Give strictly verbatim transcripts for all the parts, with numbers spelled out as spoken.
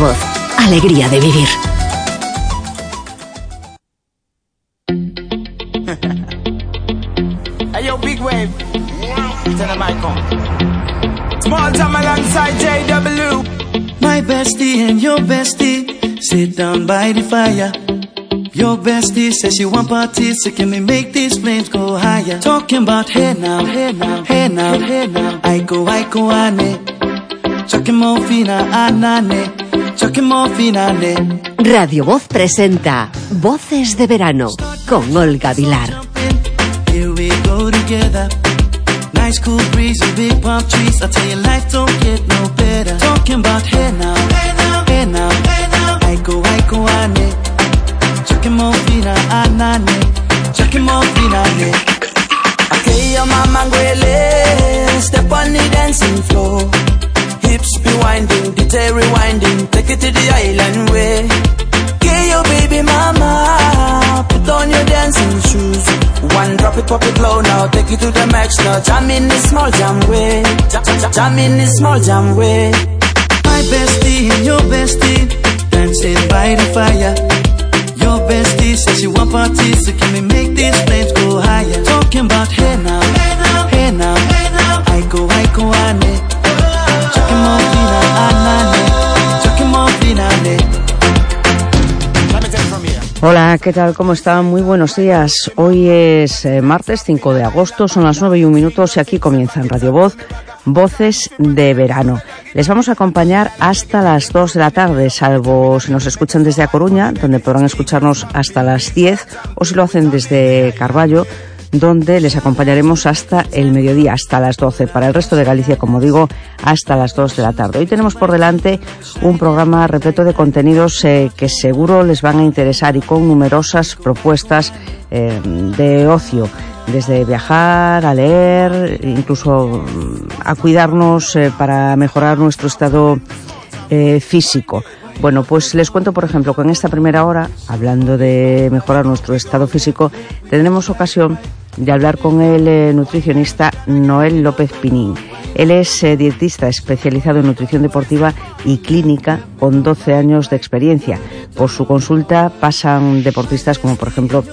Voz, alegría de vivir. Hey yo, big wave. Tell them I come. Small time alongside J W. My bestie and your bestie sit down by the fire. Your bestie says she want parties, so can we make these flames go higher? Talking about hey now, hey now, hey now, hey now. I go, I go, ane. Chucking more fina, anane. Chucking more fina, ane. Radio Voz presenta Voces de Verano con Olga Vilar. Here we go together. Nice cool breeze and big palm trees. I tell you life don't get no better. Talking about hey now, hey now, hey now, hey now. I go, I go, ane. Chucking more fina, anane. Chucking more fina, ane. Okay, your mama ngwele. Step on the dancing floor. Hips be winding, the tail rewinding. Take it to the island way. Okay, your baby mama. Put on your dancing shoes. One drop it, pop it low now. Take it to the max now. Jam in the small jam way. Jam, jam, jam in the small jam way. My bestie and your bestie dancing by the fire. Your bestie says she want parties, so can we make these flames go higher? Talking about hey now, hey now, hey now, hey now. I go, I go, ane. Chucking more fina, anane. Chucking more fina, ane. Hola, ¿qué tal? ¿Cómo están? Muy buenos días. Hoy es eh, martes cinco de agosto, son las nueve y un minutos y aquí comienza en Radio Voz Voces de Verano. Les vamos a acompañar hasta las dos de la tarde, salvo si nos escuchan desde A Coruña, donde podrán escucharnos hasta las diez, o si lo hacen desde Carballo, donde les acompañaremos hasta el mediodía, hasta las doce. Para el resto de Galicia, como digo, hasta las dos de la tarde. Hoy tenemos por delante un programa repleto de contenidos eh, que seguro les van a interesar y con numerosas propuestas eh, de ocio. Desde viajar, a leer, incluso a cuidarnos eh, para mejorar nuestro estado eh, físico. Bueno, pues les cuento, por ejemplo, que en esta primera hora, hablando de mejorar nuestro estado físico, tendremos ocasión de hablar con el eh, nutricionista Noel López Pinín. Él es eh, dietista especializado en nutrición deportiva y clínica con doce años de experiencia. Por su consulta pasan deportistas como, por ejemplo,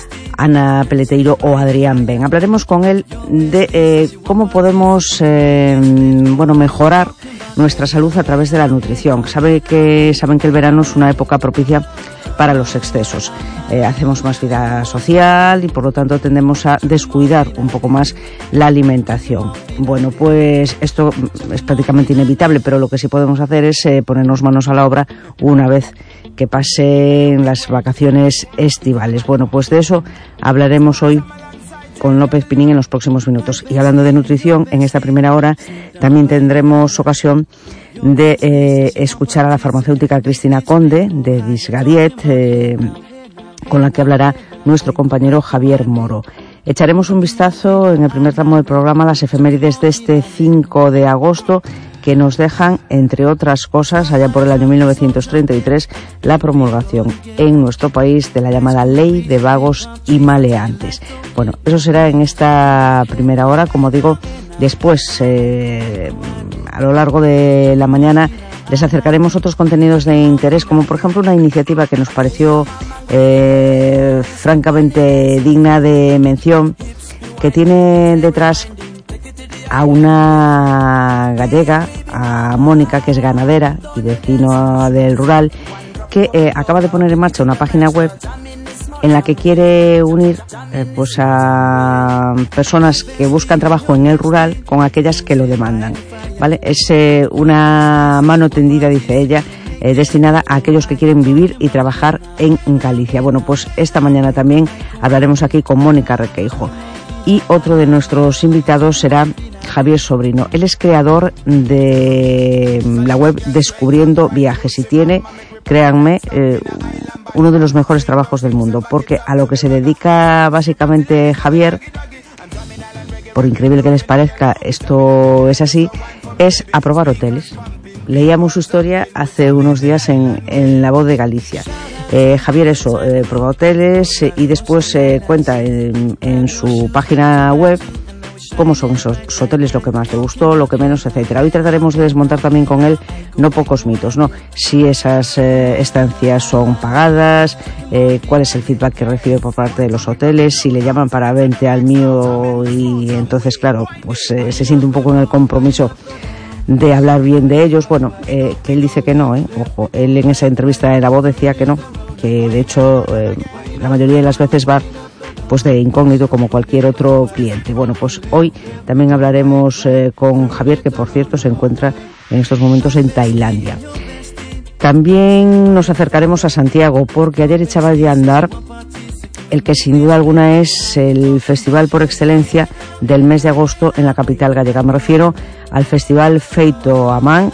Ana Peleteiro o Adrián Ben. Hablaremos con él de eh, cómo podemos eh, bueno, mejorar nuestra salud a través de la nutrición. Sabe que, saben que el verano es una época propicia para los excesos. Eh, hacemos más vida social y por lo tanto tendemos a descuidar un poco más la alimentación. Bueno, pues esto es prácticamente inevitable, pero lo que sí podemos hacer es eh, ponernos manos a la obra una vez que pasen las vacaciones estivales. Bueno, pues de eso hablaremos hoy con López Pinín en los próximos minutos. Y hablando de nutrición, en esta primera hora también tendremos ocasión de eh, escuchar a la farmacéutica Cristina Conde de Disgadiet, eh, con la que hablará nuestro compañero Javier Moro. Echaremos un vistazo en el primer tramo del programa a las efemérides de este cinco de agosto, que nos dejan, entre otras cosas, allá por el año mil novecientos treinta y tres, la promulgación en nuestro país de la llamada Ley de Vagos y Maleantes. Bueno, eso será en esta primera hora, como digo. Después, eh, a lo largo de la mañana, les acercaremos otros contenidos de interés, como por ejemplo una iniciativa que nos pareció eh, francamente digna de mención, que tiene detrás a una gallega, a Mónica, que es ganadera y vecino del rural, que eh, acaba de poner en marcha una página web en la que quiere unir eh, pues a personas que buscan trabajo en el rural con aquellas que lo demandan, ¿vale? Es eh, una mano tendida, dice ella, eh, destinada a aquellos que quieren vivir y trabajar en Galicia. Bueno, pues esta mañana también hablaremos aquí con Mónica Requeijo. Y otro de nuestros invitados será Javier Sobrino. Él es creador de la web Descubriendo Viajes y tiene, créanme, eh, uno de los mejores trabajos del mundo, porque a lo que se dedica básicamente Javier, por increíble que les parezca, esto es así, es a probar hoteles. Leíamos su historia hace unos días en, en La Voz de Galicia. Eh, Javier eso, eh, prueba hoteles eh, y después eh, cuenta en, en su página web cómo son esos hoteles, lo que más le gustó, lo que menos, etcétera. Hoy trataremos de desmontar también con él no pocos mitos, ¿no? Si esas eh, estancias son pagadas, eh, cuál es el feedback que recibe por parte de los hoteles, si le llaman para vente al mío y entonces, claro, pues eh, se siente un poco en el compromiso de hablar bien de ellos. Bueno, eh, que él dice que no, ¿eh? Ojo, él en esa entrevista de La Voz decía que no, que de hecho eh, la mayoría de las veces va pues de incógnito como cualquier otro cliente. Bueno, pues hoy también hablaremos eh, con Javier, que por cierto se encuentra en estos momentos en Tailandia. También nos acercaremos a Santiago, porque ayer echaba de andar el que sin duda alguna es el festival por excelencia del mes de agosto en la capital gallega. Me refiero al Festival Feito a Man,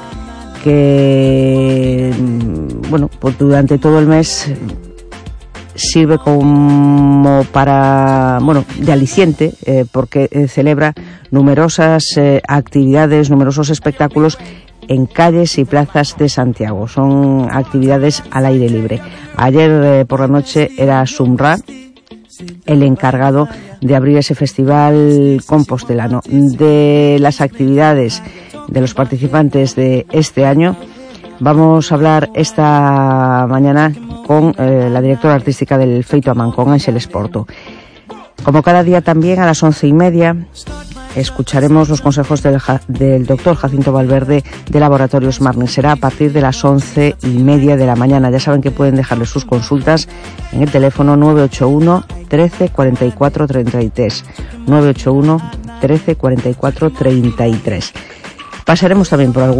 que bueno, pues durante todo el mes sirve como para, bueno, de aliciente, eh, porque eh, celebra numerosas eh, actividades, numerosos espectáculos en calles y plazas de Santiago. Son actividades al aire libre. Ayer eh, por la noche era Sumra el encargado de abrir ese festival compostelano. De las actividades de los participantes de este año vamos a hablar esta mañana con eh, la directora artística del Feito a Man, con Ángeles Porto. Como cada día también a las once y media escucharemos los consejos del, del doctor Jacinto Valverde de Laboratorios Marni. Será a partir de las once y media de la mañana. Ya saben que pueden dejarle sus consultas en el teléfono nueve ocho uno, trece, cuarenta y cuatro, treinta y tres. nueve ocho uno, trece, cuarenta y cuatro, treinta y tres. Pasaremos también por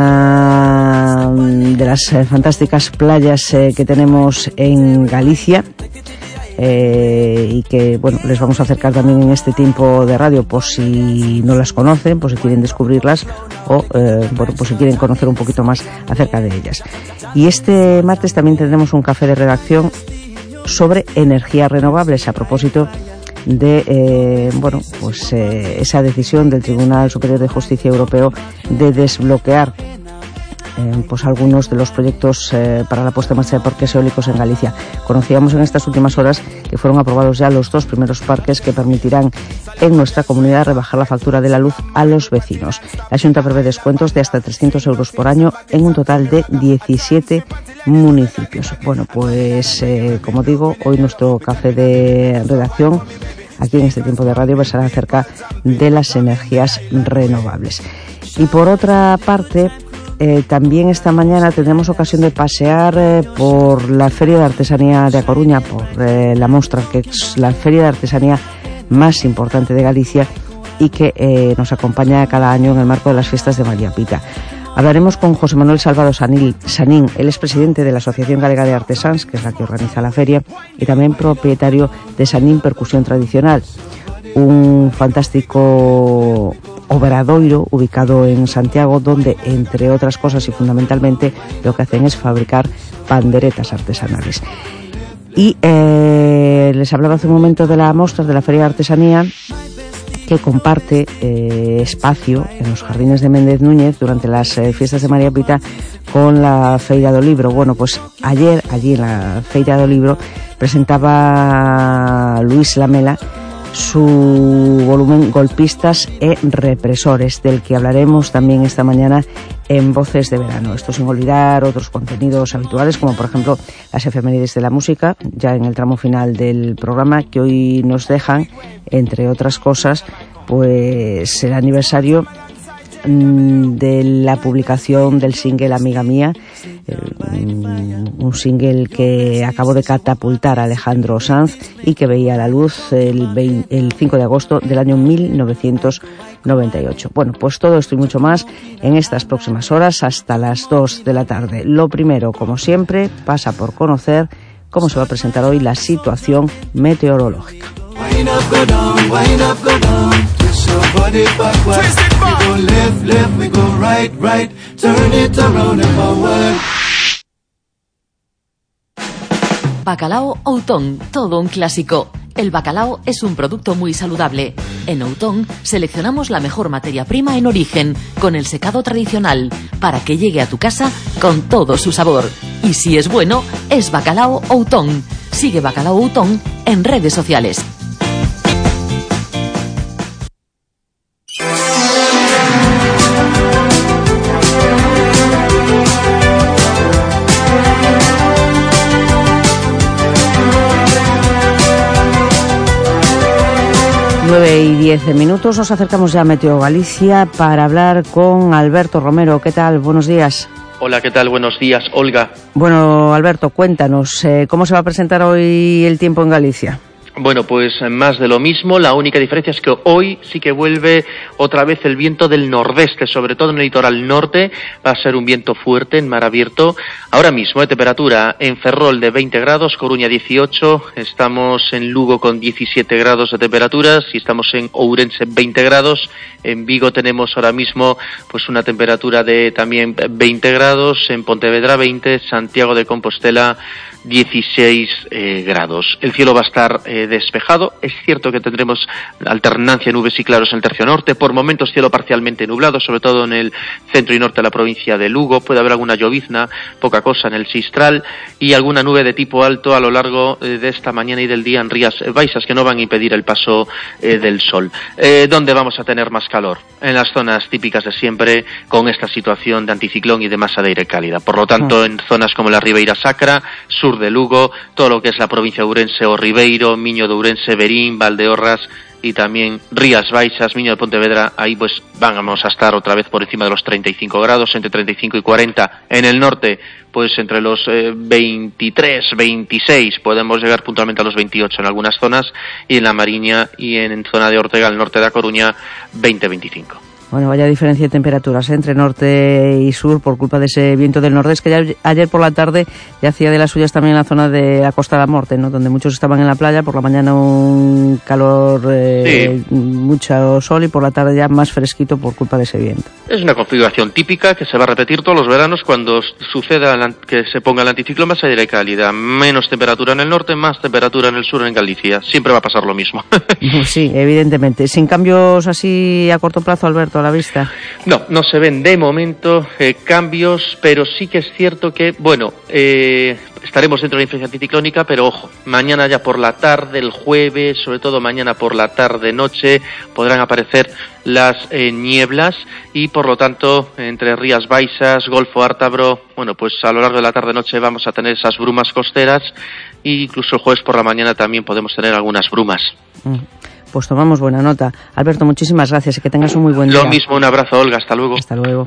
alguna de las eh, fantásticas playas eh, que tenemos en Galicia. Eh, y que, bueno, les vamos a acercar también en este tiempo de radio, por si no las conocen, por si quieren descubrirlas o, eh, bueno, por si quieren conocer un poquito más acerca de ellas. Y este martes también tendremos un café de redacción sobre energías renovables, a propósito de, eh, bueno, pues eh, esa decisión del Tribunal Superior de Justicia Europeo de desbloquear Eh, pues algunos de los proyectos eh, para la puesta en marcha de parques eólicos en Galicia. Conocíamos en estas últimas horas que fueron aprobados ya los dos primeros parques que permitirán en nuestra comunidad rebajar la factura de la luz a los vecinos. La Xunta prevé descuentos de hasta trescientos euros por año en un total de diecisiete municipios. Bueno, pues eh, como digo, hoy nuestro café de redacción aquí en este tiempo de radio versará acerca de las energías renovables. Y por otra parte, Eh, también esta mañana tendremos ocasión de pasear eh, por la Feria de Artesanía de A Coruña, por eh, la Mostra, que es la feria de artesanía más importante de Galicia y que eh, nos acompaña cada año en el marco de las fiestas de María Pita. Hablaremos con José Manuel Salvado Sanil, Sanín, él es presidente de la Asociación Galega de Artesáns, que es la que organiza la feria, y también propietario de Sanín Percusión Tradicional, un fantástico obradoiro ubicado en Santiago, donde entre otras cosas y fundamentalmente lo que hacen es fabricar panderetas artesanales. Y eh, les hablaba hace un momento de la Mostra, de la Feria de Artesanía, que comparte eh, espacio en los jardines de Méndez Núñez durante las eh, fiestas de María Pita con la Feira do Libro. Bueno, pues ayer allí en la Feira do Libro presentaba Luis Lamela su volumen Golpistas e Represores, del que hablaremos también esta mañana en Voces de Verano. Esto sin olvidar otros contenidos habituales, como por ejemplo las efemérides de la música, ya en el tramo final del programa, que hoy nos dejan, entre otras cosas, pues el aniversario de la publicación del single Amiga Mía, un single que acabó de catapultar a Alejandro Sanz y que veía la luz el, veinte, el cinco de agosto del año mil novecientos noventa y ocho. Bueno, pues todo esto y mucho más en estas próximas horas hasta las dos de la tarde. Lo primero, como siempre, pasa por conocer cómo se va a presentar hoy la situación meteorológica. Wind up, go down, wind up, go down. Twist your body backward. Twist it back. We go left, left, we go right, right. Turn it around and forward. Bacalao Outón, todo un clásico. El bacalao es un producto muy saludable. En Outón seleccionamos la mejor materia prima en origen, con el secado tradicional, para que llegue a tu casa con todo su sabor. Y si es bueno, es Bacalao Outón. Sigue Bacalao Outón en redes sociales. nueve y diez minutos, nos acercamos ya a Meteo Galicia para hablar con Alberto Romero. ¿Qué tal? Buenos días. Hola, ¿qué tal? Buenos días, Olga. Bueno, Alberto, cuéntanos, eh, ¿cómo se va a presentar hoy el tiempo en Galicia? Bueno, pues más de lo mismo. La única diferencia es que hoy sí que vuelve otra vez el viento del nordeste, sobre todo en el litoral norte. Va a ser un viento fuerte en mar abierto. Ahora mismo, eh, temperatura en Ferrol de veinte grados, Coruña dieciocho, estamos en Lugo con diecisiete grados de temperatura, y estamos en Ourense veinte grados. En Vigo tenemos ahora mismo pues una temperatura de también veinte grados, en Pontevedra veinte, Santiago de Compostela dieciséis eh, grados. El cielo va a estar eh, despejado. Es cierto que tendremos alternancia de nubes y claros en el tercio norte. Por momentos cielo parcialmente nublado, sobre todo en el centro y norte de la provincia de Lugo. Puede haber alguna llovizna, poca cosa en el Sistral, y alguna nube de tipo alto a lo largo eh, de esta mañana y del día en Rías Baixas, que no van a impedir el paso eh, del sol. Eh, ¿Dónde vamos a tener más calor? En las zonas típicas de siempre, con esta situación de anticiclón y de masa de aire cálida. Por lo tanto, en zonas como la Ribeira Sacra, sur de Lugo, todo lo que es la provincia de Ourense o Ribeiro, Miño de Ourense, Verín, Valdeorras y también Rías Baixas, Miño de Pontevedra, ahí pues vamos a estar otra vez por encima de los treinta y cinco grados, entre treinta y cinco y cuarenta. En el norte, pues entre los eh, veintitrés, veintiséis, podemos llegar puntualmente a los veintiocho en algunas zonas, y en la Mariña y en, en zona de Ortega, al norte de A Coruña, veinte, veinticinco. Bueno, vaya diferencia de temperaturas, ¿eh?, entre norte y sur por culpa de ese viento del nordeste, que ya ayer por la tarde ya hacía de las suyas también en la zona de la Costa de la Morte, ¿no?, donde muchos estaban en la playa, por la mañana un calor, eh, sí. mucho sol, y por la tarde ya más fresquito por culpa de ese viento. Es una configuración típica que se va a repetir todos los veranos cuando suceda que se ponga el anticiclón, más aire cálida, menos temperatura en el norte, más temperatura en el sur, en Galicia. Siempre va a pasar lo mismo. Sí, evidentemente. Sin cambios así a corto plazo, Alberto, a la vista. No, no se ven de momento eh, cambios, pero sí que es cierto que, bueno, eh, estaremos dentro de la influencia anticiclónica, pero ojo, mañana ya por la tarde, el jueves, sobre todo mañana por la tarde-noche, podrán aparecer las eh, nieblas, y por lo tanto entre Rías Baixas, Golfo Ártabro, bueno, pues a lo largo de la tarde-noche vamos a tener esas brumas costeras, e incluso el jueves por la mañana también podemos tener algunas brumas. Mm. Pues tomamos buena nota. Alberto, muchísimas gracias y que tengas un muy buen día. Lo mismo, un abrazo, Olga, hasta luego. Hasta luego.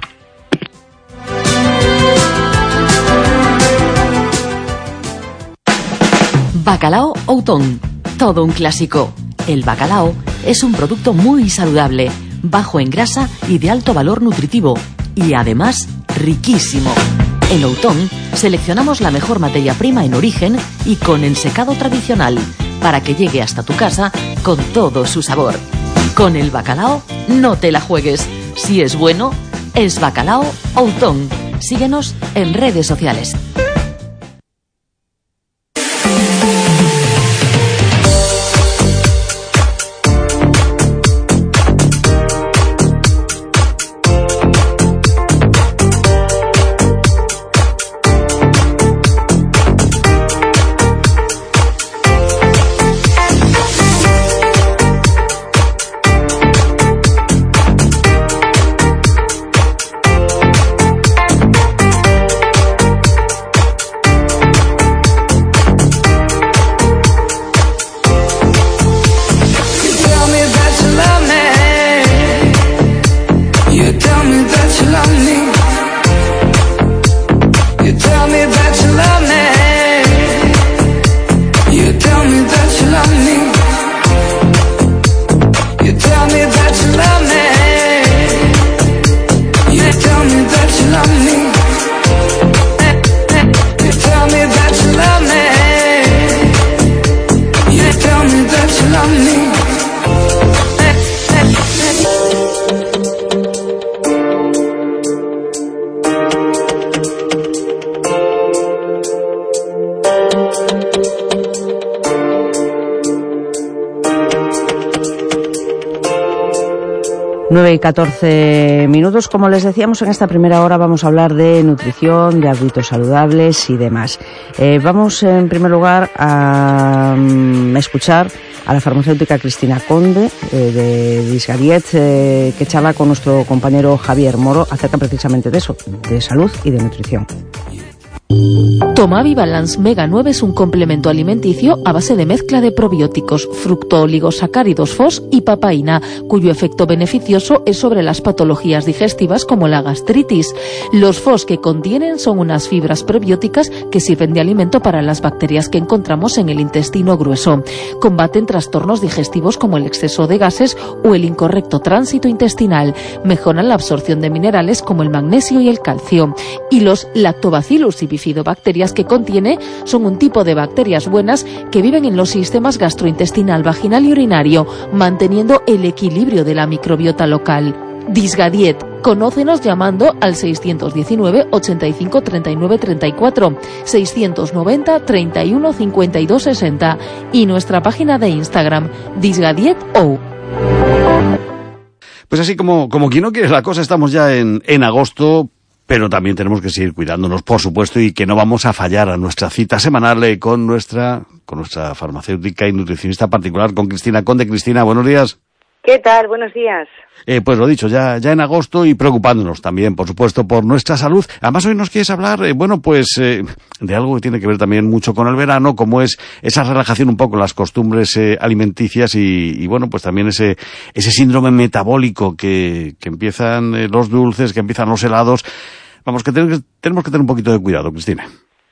Bacalao Outón, todo un clásico. El bacalao es un producto muy saludable, bajo en grasa y de alto valor nutritivo, y además riquísimo. En Outón seleccionamos la mejor materia prima en origen y con ensecado tradicional, para que llegue hasta tu casa con todo su sabor. Con el bacalao no te la juegues. Si es bueno, es Bacalao Outón. Síguenos en redes sociales. nueve y catorce minutos. Como les decíamos, en esta primera hora vamos a hablar de nutrición, de hábitos saludables y demás. Eh, vamos en primer lugar a um, escuchar a la farmacéutica Cristina Conde eh, de Disgariet, eh, que charla con nuestro compañero Javier Moro acerca precisamente de eso, de salud y de nutrición. Tomavi Balance Mega nueve es un complemento alimenticio a base de mezcla de probióticos, fructooligosacáridos F O S y papaína, cuyo efecto beneficioso es sobre las patologías digestivas como la gastritis. Los F O S que contienen son unas fibras prebióticas que sirven de alimento para las bacterias que encontramos en el intestino grueso. Combaten trastornos digestivos como el exceso de gases o el incorrecto tránsito intestinal. Mejoran la absorción de minerales como el magnesio y el calcio. Y los Lactobacillus y bifidobacterias que contiene son un tipo de bacterias buenas que viven en los sistemas gastrointestinal, vaginal y urinario, manteniendo el equilibrio de la microbiota local. Disgadiet. Conócenos llamando al seiscientos diecinueve, ochenta y cinco, treinta y nueve, treinta y cuatro, seiscientos noventa, treinta y uno, cincuenta y dos, sesenta y nuestra página de Instagram, DisgadietO. Pues así como, como quien no quiere la cosa, estamos ya en, en agosto, pero también tenemos que seguir cuidándonos, por supuesto, y que no vamos a fallar a nuestra cita semanal eh, con nuestra con nuestra farmacéutica y nutricionista particular, con Cristina Conde. Cristina, buenos días. ¿Qué tal? Buenos días. Eh, pues lo dicho, ya, ya en agosto y preocupándonos también, por supuesto, por nuestra salud. Además, hoy nos quieres hablar, eh, bueno, pues eh, de algo que tiene que ver también mucho con el verano, como es esa relajación un poco, las costumbres eh, alimenticias y, y, bueno, pues también ese ese síndrome metabólico que, que empiezan eh, los dulces, que empiezan los helados. Vamos, que tenemos, que tenemos que tener un poquito de cuidado, Cristina.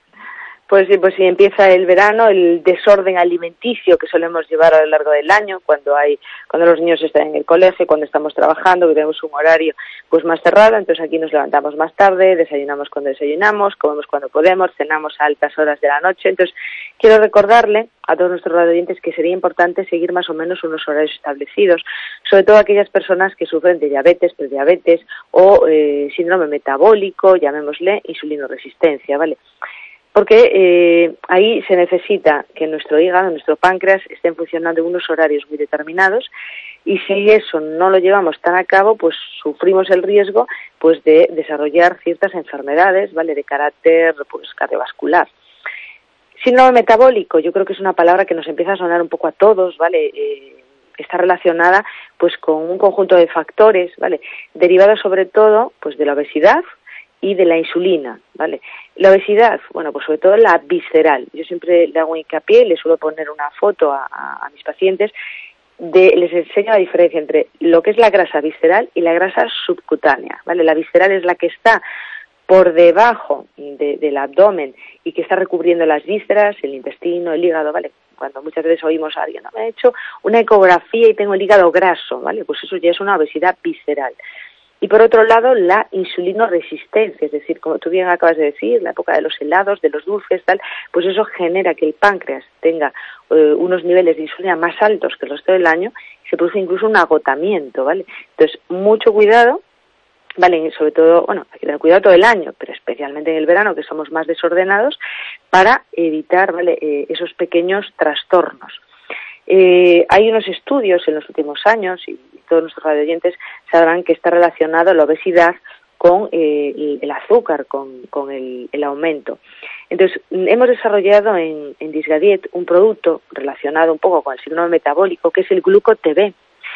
Pues sí, pues sí, empieza el verano, el desorden alimenticio que solemos llevar a lo largo del año, cuando hay, cuando los niños están en el colegio, cuando estamos trabajando, que tenemos un horario pues más cerrado, entonces aquí nos levantamos más tarde, desayunamos cuando desayunamos, comemos cuando podemos, cenamos a altas horas de la noche. Entonces quiero recordarle a todos nuestros radioyentes que sería importante seguir más o menos unos horarios establecidos, sobre todo aquellas personas que sufren de diabetes, prediabetes o eh, síndrome metabólico, llamémosle insulinoresistencia, ¿vale? Porque eh, ahí se necesita que nuestro hígado, nuestro páncreas estén funcionando en unos horarios muy determinados, y si eso no lo llevamos tan a cabo, pues sufrimos el riesgo pues de desarrollar ciertas enfermedades, ¿vale?, de carácter pues cardiovascular. Síndrome metabólico, yo creo que es una palabra que nos empieza a sonar un poco a todos, ¿vale? Eh, está relacionada pues con un conjunto de factores, ¿vale?, derivados sobre todo pues de la obesidad y de la insulina, ¿vale? La obesidad, bueno, pues sobre todo la visceral. Yo siempre le hago hincapié y le suelo poner una foto a, a, a mis pacientes, de, les enseño la diferencia entre lo que es la grasa visceral y la grasa subcutánea, ¿vale? La visceral es la que está por debajo de, del abdomen y que está recubriendo las vísceras, el intestino, el hígado, ¿vale? Cuando muchas veces oímos a alguien, no, me he hecho una ecografía y tengo el hígado graso, ¿vale? Pues eso ya es una obesidad visceral. Y por otro lado, la insulinoresistencia, es decir, como tú bien acabas de decir, la época de los helados, de los dulces, tal, pues eso genera que el páncreas tenga eh, unos niveles de insulina más altos que el resto del año, y se produce incluso un agotamiento, ¿vale? Entonces, mucho cuidado, ¿vale? Sobre todo, bueno, hay que tener cuidado todo el año, pero especialmente en el verano, que somos más desordenados, para evitar, ¿vale?, eh, esos pequeños trastornos. Eh, hay unos estudios en los últimos años, y todos nuestros radioyentes sabrán que está relacionado la obesidad con eh, el, el azúcar, con, con el, el aumento. Entonces, hemos desarrollado en, en Disgadiet un producto relacionado un poco con el síndrome metabólico, que es el Gluco-T V.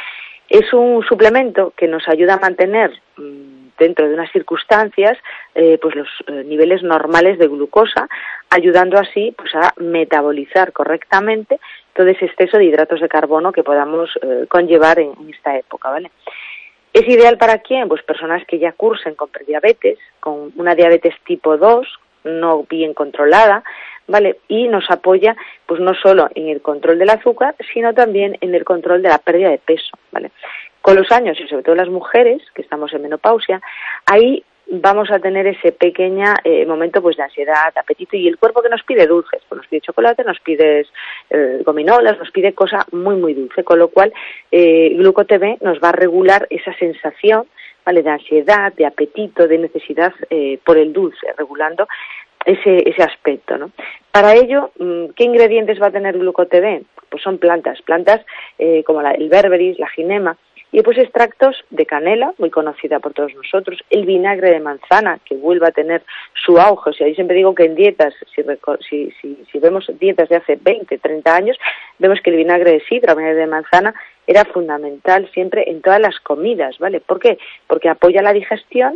Es un suplemento que nos ayuda a mantener mmm, dentro de unas circunstancias eh, pues los eh, niveles normales de glucosa, ayudando así pues a metabolizar correctamente todo ese exceso de hidratos de carbono que podamos eh, conllevar en, en esta época, ¿vale? ¿Es ideal para quién? Pues personas que ya cursen con prediabetes, con una diabetes tipo dos, no bien controlada, ¿vale? Y nos apoya pues no solo en el control del azúcar, sino también en el control de la pérdida de peso, ¿vale? Con los años, y sobre todo las mujeres, que estamos en menopausia, ahí vamos a tener ese pequeño eh, momento pues de ansiedad, apetito, y el cuerpo que nos pide dulces, pues nos pide chocolate, nos pide eh, gominolas, nos pide cosa muy muy dulce, con lo cual eh, Gluco-T V nos va a regular esa sensación, ¿vale?, de ansiedad, de apetito, de necesidad eh, por el dulce, regulando ese ese aspecto, ¿no? Para ello, ¿qué ingredientes va a tener Gluco-T V? Pues son plantas, plantas eh, como la, el berberis, la ginema, y pues extractos de canela, muy conocida por todos nosotros, el vinagre de manzana, que vuelve a tener su auge. O sea, yo siempre digo que en dietas, si, si, si, si vemos dietas de hace veinte, treinta años, vemos que el vinagre de sidra, el vinagre de manzana, era fundamental siempre en todas las comidas, ¿vale? ¿Por qué? Porque apoya la digestión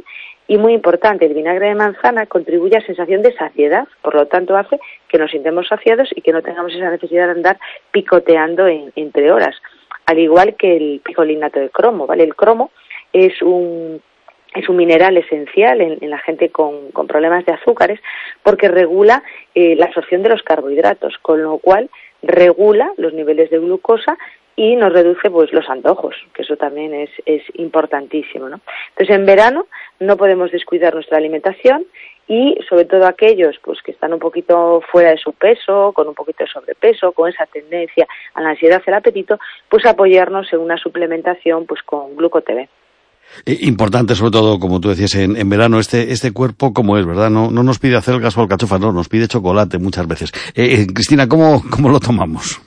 Y muy importante, el vinagre de manzana contribuye a sensación de saciedad, por lo tanto hace que nos sintamos saciados y que no tengamos esa necesidad de andar picoteando en, entre horas, al igual que el picolinato de cromo, ¿vale? El cromo es un es un mineral esencial en, en la gente con, con problemas de azúcares porque regula eh, la absorción de los carbohidratos, con lo cual regula los niveles de glucosa y nos reduce pues los antojos, que eso también es, es importantísimo, ¿no? Entonces en verano no podemos descuidar nuestra alimentación y sobre todo aquellos pues que están un poquito fuera de su peso, con un poquito de sobrepeso, con esa tendencia a la ansiedad, el apetito, pues apoyarnos en una suplementación pues con glucotv. Eh, importante, sobre todo, como tú decías, en, en verano, este este cuerpo como es, ¿verdad? No no nos pide acelgas o alcachofas, no, nos pide chocolate muchas veces. Eh, eh, Cristina, ¿cómo, ¿cómo lo tomamos?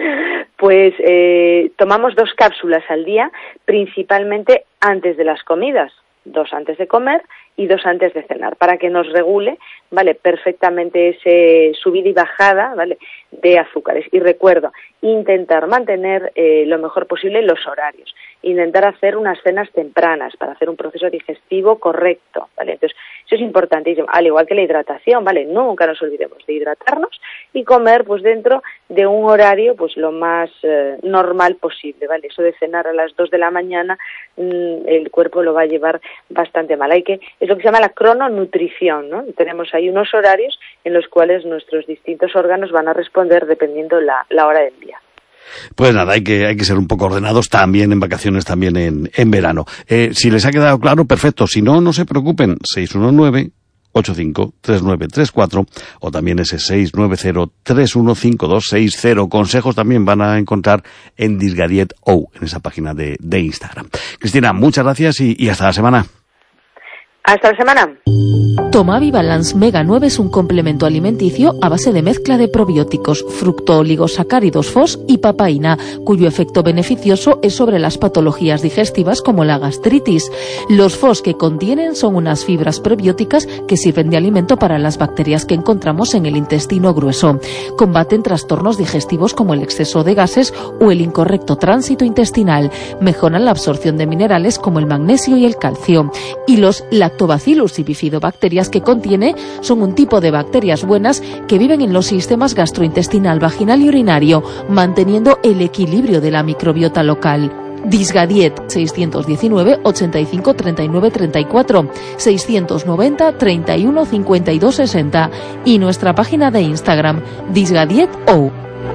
Pues eh, tomamos dos cápsulas al día, principalmente antes de las comidas, dos antes de comer y dos antes de cenar, para que nos regule, ¿vale?, perfectamente ese subida y bajada, ¿vale?, de azúcares. Y recuerdo, intentar mantener eh, lo mejor posible los horarios, intentar hacer unas cenas tempranas para hacer un proceso digestivo correcto, ¿vale? Entonces, eso es importantísimo, al igual que la hidratación, ¿vale? Nunca nos olvidemos de hidratarnos y comer, pues, dentro de un horario, pues, lo más eh, normal posible, ¿vale? Eso de cenar a las dos de la mañana, mmm, el cuerpo lo va a llevar bastante mal. Hay que, es lo que se llama la crononutrición, ¿no? Y tenemos ahí unos horarios en los cuales nuestros distintos órganos van a responder dependiendo la, la hora del día. Pues nada, hay que hay que ser un poco ordenados también en vacaciones, también en, en verano. Eh, si les ha quedado claro, perfecto. Si no, no se preocupen. seis uno nueve, ocho cinco tres nueve tres cuatro o también ese seis nueve cero, tres uno cinco dos seis cero. Consejos también van a encontrar en Disgadiet O, en esa página de, de Instagram. Cristina, muchas gracias y, y hasta la semana. Hasta la semana. Tomavi Balance Mega nueve es un complemento alimenticio a base de mezcla de probióticos, fructooligosacáridos F O S y papaína, cuyo efecto beneficioso es sobre las patologías digestivas como la gastritis. Los F O S que contienen son unas fibras prebióticas que sirven de alimento para las bacterias que encontramos en el intestino grueso. Combaten trastornos digestivos como el exceso de gases o el incorrecto tránsito intestinal. Mejoran la absorción de minerales como el magnesio y el calcio. Y los Lactobacillus y bifidobacterias que contiene son un tipo de bacterias buenas que viven en los sistemas gastrointestinal, vaginal y urinario, manteniendo el equilibrio de la microbiota local. Disgadiet seis uno nueve, ochenta y cinco, treinta y nueve, treinta y cuatro, seiscientos noventa, treinta y uno, cincuenta y dos, sesenta y nuestra página de Instagram Disgadiet O.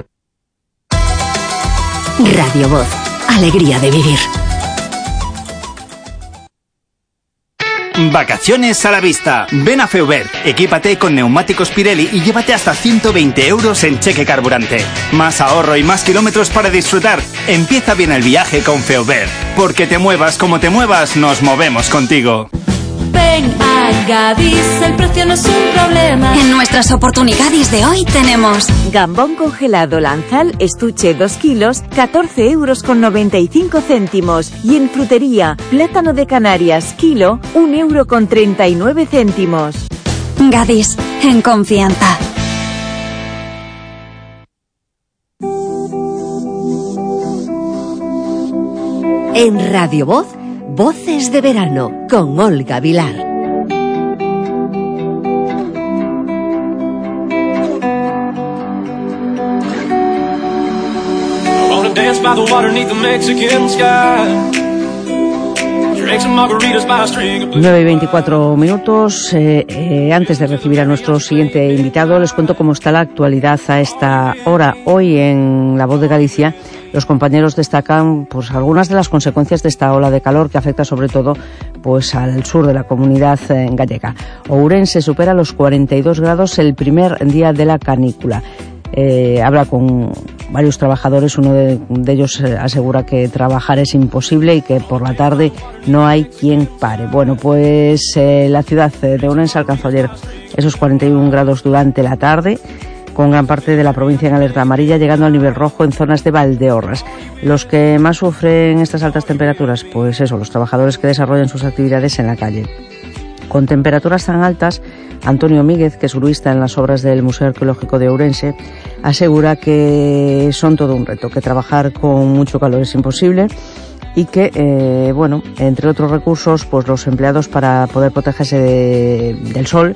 Radio Voz, alegría de vivir. Vacaciones a la vista. Ven a Feuber, equípate con neumáticos Pirelli y llévate hasta ciento veinte euros en cheque carburante. Más ahorro y más kilómetros para disfrutar. Empieza bien el viaje con Feuber. Porque te muevas como te muevas, nos movemos contigo. Ven a Gadis, el precio no es un problema. En nuestras oportunidades de hoy tenemos gambón congelado Lanzal, estuche dos kilos, catorce euros con noventa y cinco céntimos. Y en frutería, plátano de Canarias, kilo, un euro con treinta y nueve céntimos. Gadis, en confianza. En Radio Voz, Voces de Verano, con Olga Vilar. nueve y veinticuatro minutos. Eh, eh, antes de recibir a nuestro siguiente invitado, les cuento cómo está la actualidad a esta hora. Hoy en La Voz de Galicia, los compañeros destacan pues algunas de las consecuencias de esta ola de calor que afecta sobre todo pues al sur de la comunidad eh, gallega. Ourense supera los cuarenta y dos grados el primer día de la canícula. Eh, habla con varios trabajadores, uno de, de ellos eh, asegura que trabajar es imposible y que por la tarde no hay quien pare. Bueno, pues eh, la ciudad de Ourense alcanzó ayer esos cuarenta y un grados durante la tarde, con gran parte de la provincia en alerta amarilla, llegando al nivel rojo en zonas de Valdeorras. Los que más sufren estas altas temperaturas, pues eso, los trabajadores que desarrollan sus actividades en la calle. Con temperaturas tan altas, Antonio Míguez, que es gruista en las obras del Museo Arqueológico de Ourense, asegura que son todo un reto, que trabajar con mucho calor es imposible y que, eh, bueno, entre otros recursos, pues los empleados, para poder protegerse de, del sol,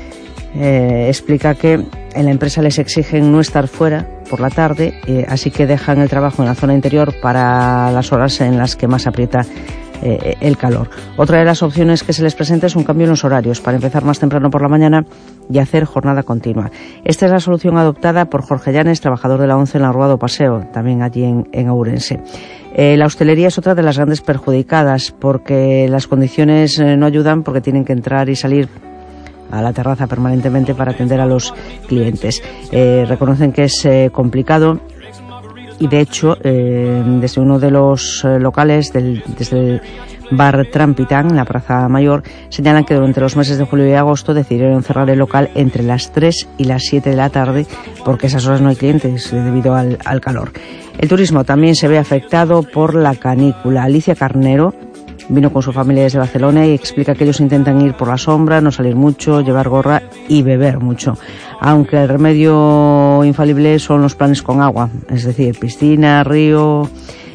eh, explica que en la empresa les exigen no estar fuera por la tarde, eh, así que dejan el trabajo en la zona interior para las horas en las que más aprieta eh, el calor. Otra de las opciones que se les presenta es un cambio en los horarios, para empezar más temprano por la mañana y hacer jornada continua. Esta es la solución adoptada por Jorge Llanes, trabajador de la ONCE en la Rúa do Paseo, también allí en, en Ourense. Eh, la hostelería es otra de las grandes perjudicadas, porque las condiciones eh, no ayudan, porque tienen que entrar y salir a la terraza permanentemente para atender a los clientes. Eh, reconocen que es eh, complicado y, de hecho, eh, desde uno de los eh, locales, del, desde el bar Trampitán, en la Plaza Mayor, señalan que durante los meses de julio y agosto decidieron cerrar el local entre las tres y las siete de la tarde, porque esas horas no hay clientes debido al, al calor. El turismo también se ve afectado por la canícula. Alicia Carnero vino con su familia desde Barcelona y explica que ellos intentan ir por la sombra, no salir mucho, llevar gorra y beber mucho. Aunque el remedio infalible son los planes con agua, es decir, piscina, río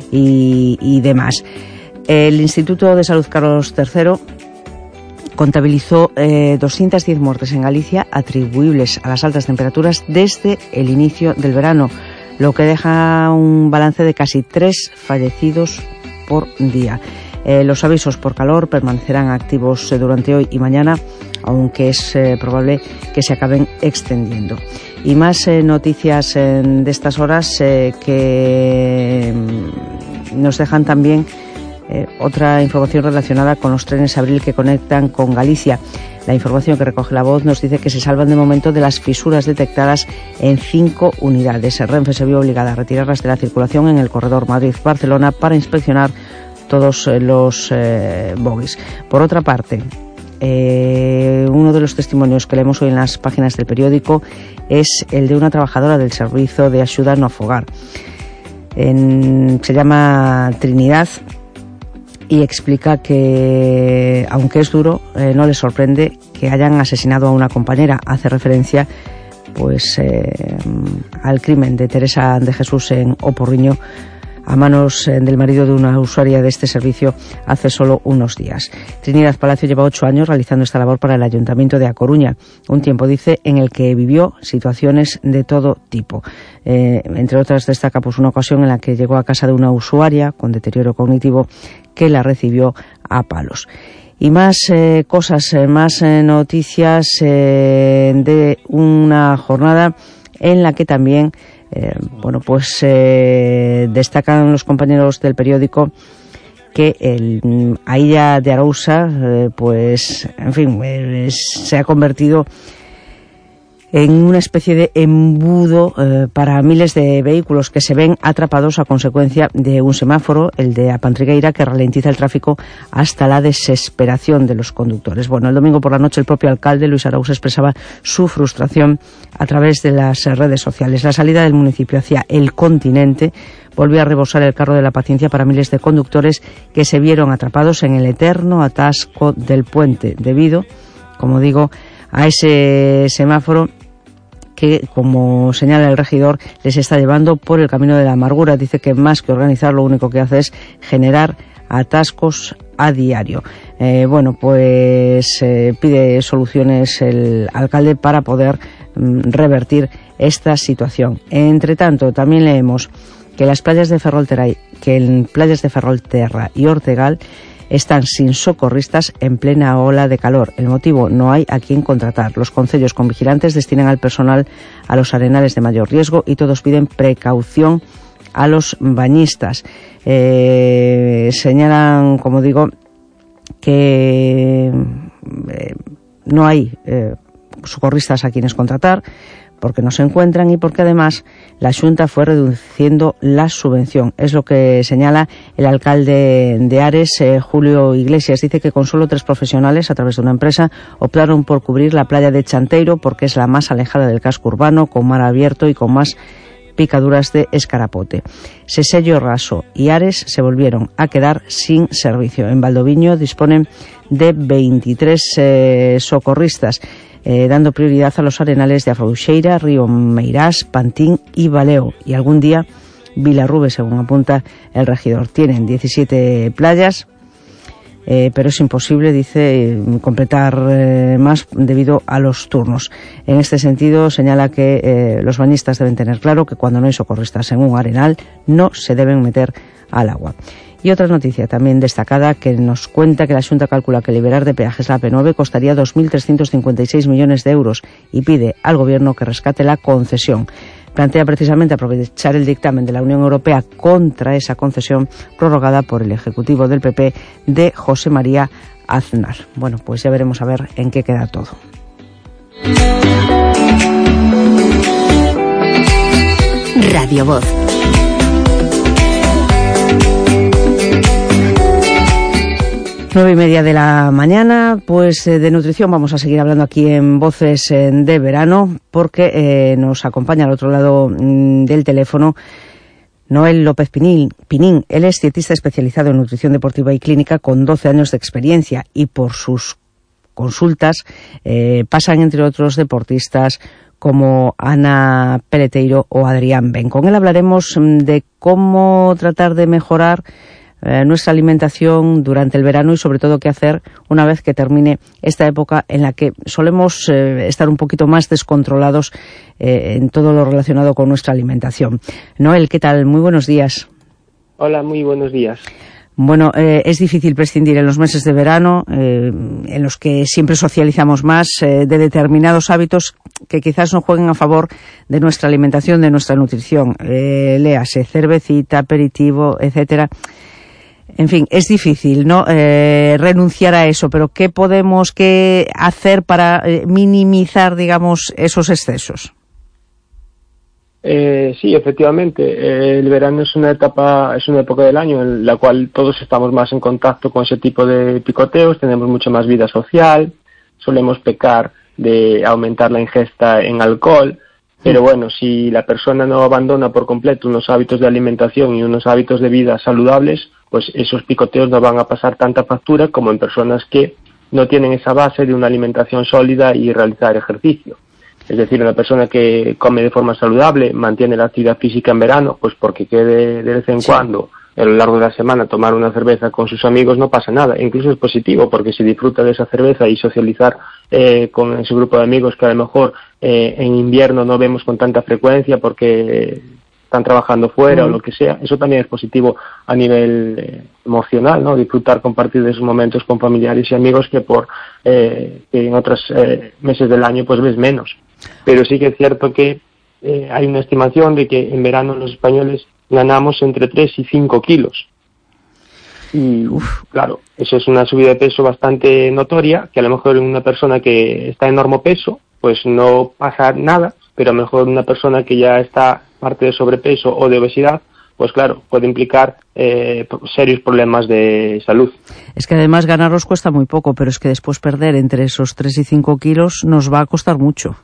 y, y demás. El Instituto de Salud Carlos tercero contabilizó eh, doscientas diez muertes en Galicia atribuibles a las altas temperaturas desde el inicio del verano, lo que deja un balance de casi tres fallecidos por día. Eh, los avisos por calor permanecerán activos eh, durante hoy y mañana, aunque es eh, probable que se acaben extendiendo. Y más eh, noticias eh, de estas horas eh, que mm, nos dejan también eh, otra información relacionada con los trenes Abril que conectan con Galicia. La información que recoge La Voz nos dice que se salvan de momento de las fisuras detectadas en cinco unidades. Renfe se vio obligada a retirarlas de la circulación en el corredor Madrid-Barcelona para inspeccionar todos los eh, bogies. Por otra parte, eh, uno de los testimonios que leemos hoy en las páginas del periódico es el de una trabajadora del Servicio de Axuda no Fogar. En, se llama Trinidad y explica que, aunque es duro, eh, no le sorprende que hayan asesinado a una compañera. Hace referencia pues eh, al crimen de Teresa de Jesús en Oporriño, a manos del marido de una usuaria de este servicio hace solo unos días. Trinidad Palacio lleva ocho años realizando esta labor para el Ayuntamiento de A Coruña, un tiempo, dice, en el que vivió situaciones de todo tipo. Eh, entre otras destaca pues una ocasión en la que llegó a casa de una usuaria con deterioro cognitivo que la recibió a palos. Y más eh, cosas, eh, más eh, noticias eh, de una jornada en la que también Eh, bueno, pues eh, destacan los compañeros del periódico que el Ailla de Arousa, eh, pues, en fin, eh, se ha convertido en una especie de embudo eh, para miles de vehículos que se ven atrapados a consecuencia de un semáforo, el de Apantrigueira, que ralentiza el tráfico hasta la desesperación de los conductores. Bueno, el domingo por la noche el propio alcalde, Luis Arousa, expresaba su frustración a través de las redes sociales. La salida del municipio hacia el continente volvió a rebosar el carro de la paciencia para miles de conductores que se vieron atrapados en el eterno atasco del puente, debido, como digo, a ese semáforo que, como señala el regidor, les está llevando por el camino de la amargura. Dice que más que organizar, lo único que hace es generar atascos a diario. Eh, bueno, pues eh, pide soluciones el alcalde para poder mm, revertir esta situación. Entre tanto, también leemos que las playas de Ferrolterra, que en playas de Ferrolterra y Ortegal están sin socorristas en plena ola de calor. El motivo: no hay a quien contratar. Los concellos con vigilantes destinan al personal a los arenales de mayor riesgo y todos piden precaución a los bañistas. Eh, señalan, como digo, que eh, no hay eh, socorristas a quienes contratar, porque no se encuentran y porque además la Xunta fue reduciendo la subvención. Es lo que señala el alcalde de Ares, eh, Julio Iglesias. Dice que con solo tres profesionales, a través de una empresa, optaron por cubrir la playa de Chanteiro porque es la más alejada del casco urbano, con mar abierto y con más picaduras de escarapote. Sesello, Raso y Ares se volvieron a quedar sin servicio. En Valdoviño disponen de veintitrés eh, socorristas, eh, dando prioridad a los arenales de Afrouxeira, Río Meirás, Pantín y Valeo. Y algún día Vilarrube, según apunta el regidor. Tienen diecisiete playas, eh, pero es imposible, dice, completar eh, más debido a los turnos. En este sentido, señala que eh, los bañistas deben tener claro que cuando no hay socorristas en un arenal no se deben meter al agua. Y otra noticia también destacada que nos cuenta que la Xunta calcula que liberar de peajes la A P nueve costaría dos mil trescientos cincuenta y seis millones de euros y pide al Gobierno que rescate la concesión. Plantea precisamente aprovechar el dictamen de la Unión Europea contra esa concesión prorrogada por el Ejecutivo del P P de José María Aznar. Bueno, pues ya veremos a ver en qué queda todo. Radio Voz. Nueve y media de la mañana, pues eh, de nutrición vamos a seguir hablando aquí en Voces eh, de Verano, porque eh, nos acompaña al otro lado mm, del teléfono Noel López Pinín, Pinín. Él es dietista especializado en nutrición deportiva y clínica con doce años de experiencia y por sus consultas eh, pasan entre otros deportistas como Ana Peleteiro o Adrián Ben. Con él hablaremos mm, de cómo tratar de mejorar nuestra alimentación durante el verano y sobre todo qué hacer una vez que termine esta época en la que solemos eh, estar un poquito más descontrolados eh, en todo lo relacionado con nuestra alimentación. Noel, ¿qué tal? Muy buenos días. Hola, muy buenos días. Bueno, eh, es difícil prescindir en los meses de verano, eh, en los que siempre socializamos más, eh, de determinados hábitos que quizás no jueguen a favor de nuestra alimentación, de nuestra nutrición. Eh, léase, cervecita, aperitivo, etcétera. En fin, es difícil, ¿no?, eh, renunciar a eso, pero ¿qué podemos qué hacer para eh, minimizar, digamos, esos excesos? Eh, sí, efectivamente, eh, el verano es una etapa, es una época del año en la cual todos estamos más en contacto con ese tipo de picoteos, tenemos mucha más vida social, solemos pecar de aumentar la ingesta en alcohol, pero bueno, si la persona no abandona por completo unos hábitos de alimentación y unos hábitos de vida saludables, pues esos picoteos no van a pasar tanta factura como en personas que no tienen esa base de una alimentación sólida y realizar ejercicio. Es decir, una persona que come de forma saludable, mantiene la actividad física en verano, pues porque quede de vez en sí. cuando, a lo largo de la semana, tomar una cerveza con sus amigos no pasa nada. Incluso es positivo, porque si disfruta de esa cerveza y socializar eh, con ese grupo de amigos que a lo mejor eh, en invierno no vemos con tanta frecuencia porque están trabajando fuera mm. o lo que sea, eso también es positivo a nivel eh, emocional, ¿no? Disfrutar, compartir de esos momentos con familiares y amigos que por eh, que en otros eh, meses del año pues ves menos. Pero sí que es cierto que eh, hay una estimación de que en verano los españoles ganamos entre tres y cinco kilos. Y Uf. claro, eso es una subida de peso bastante notoria, que a lo mejor en una persona que está en normopeso, pues no pasa nada, pero a lo mejor una persona que ya está parte de sobrepeso o de obesidad, pues claro, puede implicar eh, serios problemas de salud. Es que además ganarlos cuesta muy poco, pero es que después perder entre esos tres y cinco kilos nos va a costar mucho.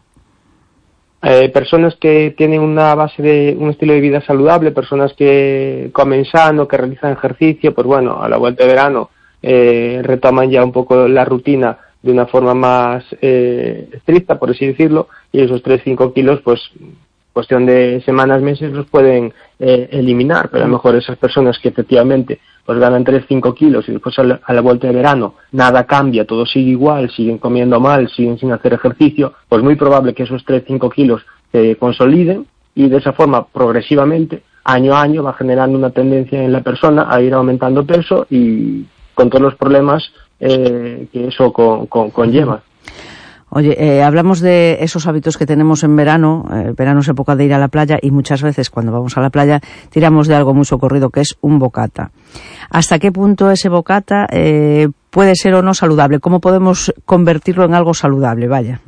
Eh, personas que tienen una base de un estilo de vida saludable, personas que comen sano, que realizan ejercicio, pues bueno, a la vuelta de verano eh, retoman ya un poco la rutina de una forma más eh, estricta, por así decirlo, y esos tres a cinco kilos, pues cuestión de semanas, meses, los pueden eh, eliminar, pero a lo mejor esas personas que efectivamente pues ganan tres a cinco kilos y después a la, a la vuelta de verano nada cambia, todo sigue igual, siguen comiendo mal, siguen sin hacer ejercicio, pues muy probable que esos tres a cinco kilos se consoliden y de esa forma progresivamente, año a año, va generando una tendencia en la persona a ir aumentando peso y con todos los problemas eh, que eso con, con, conlleva. Oye, eh, hablamos de esos hábitos que tenemos en verano. Eh, verano es época de ir a la playa y muchas veces cuando vamos a la playa tiramos de algo muy socorrido que es un bocata. ¿Hasta qué punto ese bocata eh, puede ser o no saludable? ¿Cómo podemos convertirlo en algo saludable? Vaya.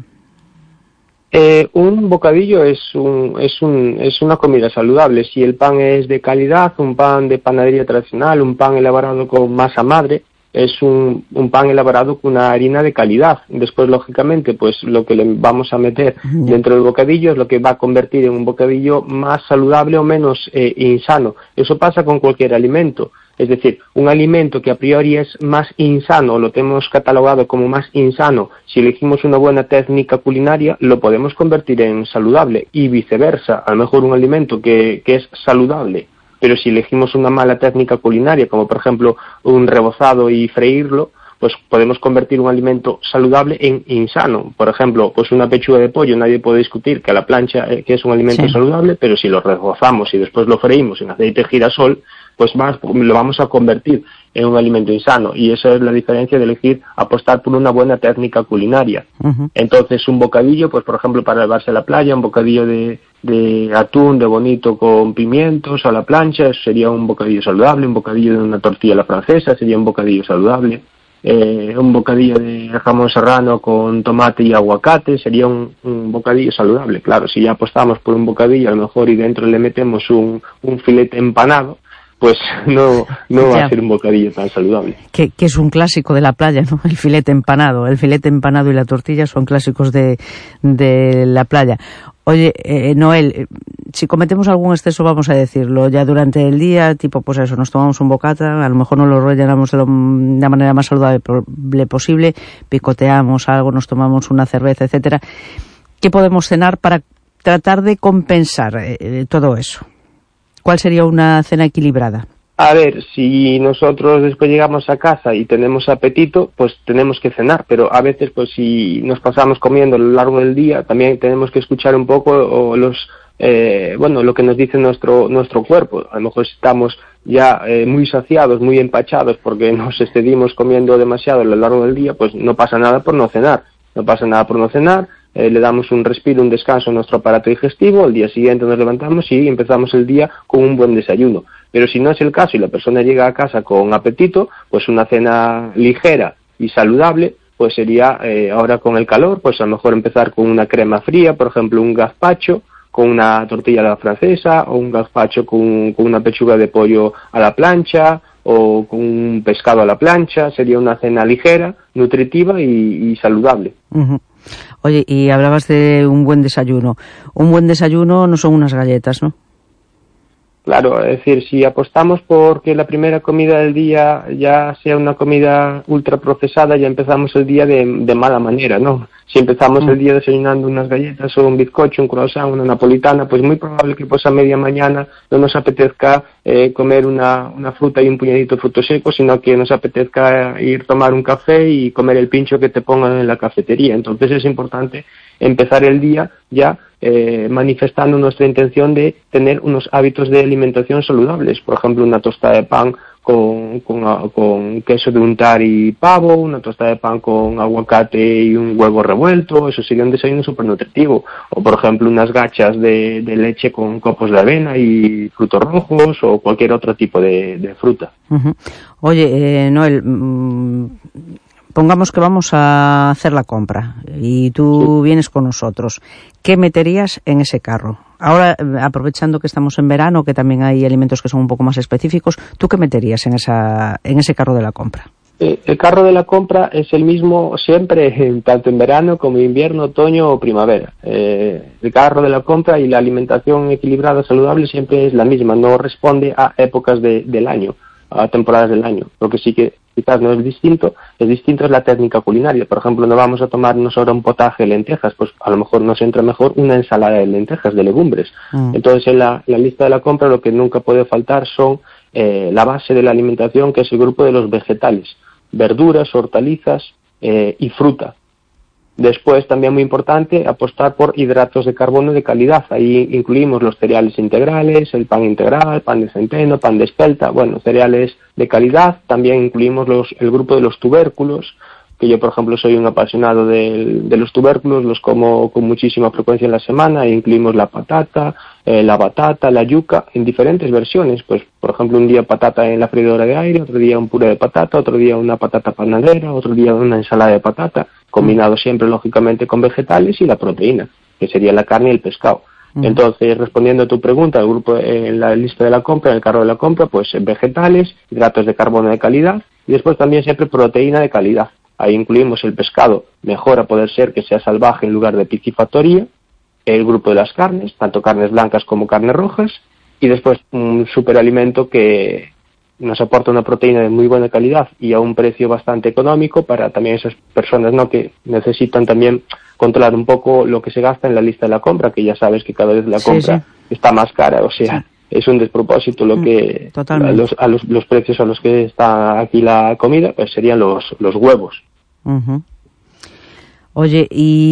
Eh, un bocadillo es un, es un, es una comida saludable. Si el pan es de calidad, un pan de panadería tradicional, un pan elaborado con masa madre, es un, un pan elaborado con una harina de calidad. Después, lógicamente, pues lo que le vamos a meter dentro del bocadillo es lo que va a convertir en un bocadillo más saludable o menos eh, insano. Eso pasa con cualquier alimento. Es decir, un alimento que a priori es más insano, lo tenemos catalogado como más insano, si elegimos una buena técnica culinaria, lo podemos convertir en saludable, y viceversa. A lo mejor un alimento que, que es saludable, pero si elegimos una mala técnica culinaria, como por ejemplo un rebozado y freírlo, pues podemos convertir un alimento saludable en insano. Por ejemplo, pues una pechuga de pollo, nadie puede discutir que a la plancha eh, que es un alimento sí. saludable, pero si lo rebozamos y después lo freímos en aceite de girasol, pues más lo vamos a convertir en un alimento insano, y esa es la diferencia de elegir apostar por una buena técnica culinaria. Uh-huh. Entonces, un bocadillo, pues por ejemplo, para llevarse a la playa, un bocadillo de, de atún de bonito con pimientos a la plancha, eso sería un bocadillo saludable. Un bocadillo de una tortilla a la francesa sería un bocadillo saludable. Eh, un bocadillo de jamón serrano con tomate y aguacate sería un, un bocadillo saludable. Claro, si ya apostamos por un bocadillo a lo mejor y dentro le metemos un, un filete empanado, pues no, no va a ser un bocadillo tan saludable. Que, que es un clásico de la playa, ¿no? El filete empanado. El filete empanado y la tortilla son clásicos de, de la playa. Oye, eh, Noel, si cometemos algún exceso, vamos a decirlo, ya durante el día, tipo, pues eso, nos tomamos un bocata, a lo mejor no lo rellenamos de, lo, de la manera más saludable posible, picoteamos algo, nos tomamos una cerveza, etcétera. ¿Qué podemos cenar para tratar de compensar eh, todo eso? ¿Cuál sería una cena equilibrada? A ver, si nosotros después llegamos a casa y tenemos apetito, pues tenemos que cenar, pero a veces pues si nos pasamos comiendo a lo largo del día, también tenemos que escuchar un poco o los eh, bueno, lo que nos dice nuestro nuestro cuerpo. A lo mejor estamos ya eh, muy saciados, muy empachados porque nos excedimos comiendo demasiado a lo largo del día, pues no pasa nada por no cenar, no pasa nada por no cenar. Eh, le damos un respiro, un descanso a nuestro aparato digestivo, al día siguiente nos levantamos y empezamos el día con un buen desayuno. Pero si no es el caso y la persona llega a casa con apetito, pues una cena ligera y saludable, pues sería, eh, ahora con el calor, pues a lo mejor empezar con una crema fría, por ejemplo un gazpacho, con una tortilla a la francesa, o un gazpacho con, con una pechuga de pollo a la plancha, o con un pescado a la plancha. Sería una cena ligera, nutritiva y, y saludable. Uh-huh. Oye, y hablabas de un buen desayuno. Un buen desayuno no son unas galletas, ¿no? Claro, es decir, si apostamos por que la primera comida del día ya sea una comida ultraprocesada, ya empezamos el día de, de mala manera, ¿no? Si empezamos mm. el día desayunando unas galletas o un bizcocho, un croissant, una napolitana, pues muy probable que pues a media mañana no nos apetezca eh, comer una, una fruta y un puñadito de frutos secos, sino que nos apetezca ir a tomar un café y comer el pincho que te pongan en la cafetería. Entonces es importante empezar el día ya eh, manifestando nuestra intención de tener unos hábitos de alimentación saludables. Por ejemplo, una tostada de pan con, con, con queso de untar y pavo, una tostada de pan con aguacate y un huevo revuelto. Eso sería un desayuno súper nutritivo. O, por ejemplo, unas gachas de, de leche con copos de avena y frutos rojos, o cualquier otro tipo de, de fruta. Uh-huh. Oye, eh, Noel, mmm... pongamos que vamos a hacer la compra y tú sí. vienes con nosotros. ¿Qué meterías en ese carro? Ahora, aprovechando que estamos en verano, que también hay alimentos que son un poco más específicos, ¿tú qué meterías en esa en ese carro de la compra? Eh, el carro de la compra es el mismo siempre, tanto en verano como en invierno, otoño o primavera. Eh, el carro de la compra y la alimentación equilibrada, saludable, siempre es la misma, no responde a épocas de, del año, a temporadas del año. Lo que sí que quizás no es distinto, es distinto es la técnica culinaria. Por ejemplo, no vamos a tomarnos ahora un potaje de lentejas, pues a lo mejor nos entra mejor una ensalada de lentejas, de legumbres. Mm. Entonces, en la, la lista de la compra lo que nunca puede faltar son eh, la base de la alimentación, que es el grupo de los vegetales, verduras, hortalizas eh, y fruta. Después, también muy importante, apostar por hidratos de carbono de calidad. Ahí incluimos los cereales integrales, el pan integral, pan de centeno, pan de espelta, bueno, cereales de calidad. También incluimos los, el grupo de los tubérculos, que yo, por ejemplo, soy un apasionado de, de los tubérculos, los como con muchísima frecuencia en la semana. Ahí incluimos la patata, eh, la batata, la yuca, en diferentes versiones. Pues, por ejemplo, un día patata en la freidora de aire, otro día un puré de patata, otro día una patata panadera, otro día una ensalada de patata, combinado siempre, lógicamente, con vegetales y la proteína, que sería la carne y el pescado. Uh-huh. Entonces, respondiendo a tu pregunta, el grupo en la lista de la compra, en el carro de la compra, pues vegetales, hidratos de carbono de calidad y después también siempre proteína de calidad. Ahí incluimos el pescado, mejor a poder ser que sea salvaje en lugar de piscifactoría, el grupo de las carnes, tanto carnes blancas como carnes rojas, y después un superalimento que nos aporta una proteína de muy buena calidad y a un precio bastante económico para también esas personas, ¿no?, que necesitan también controlar un poco lo que se gasta en la lista de la compra, que ya sabes que cada vez la compra sí, sí. está más cara, o sea, sí. es un despropósito lo que a los, a los, los precios a los que está aquí la comida, pues serían los, los huevos. Uh-huh. Oye,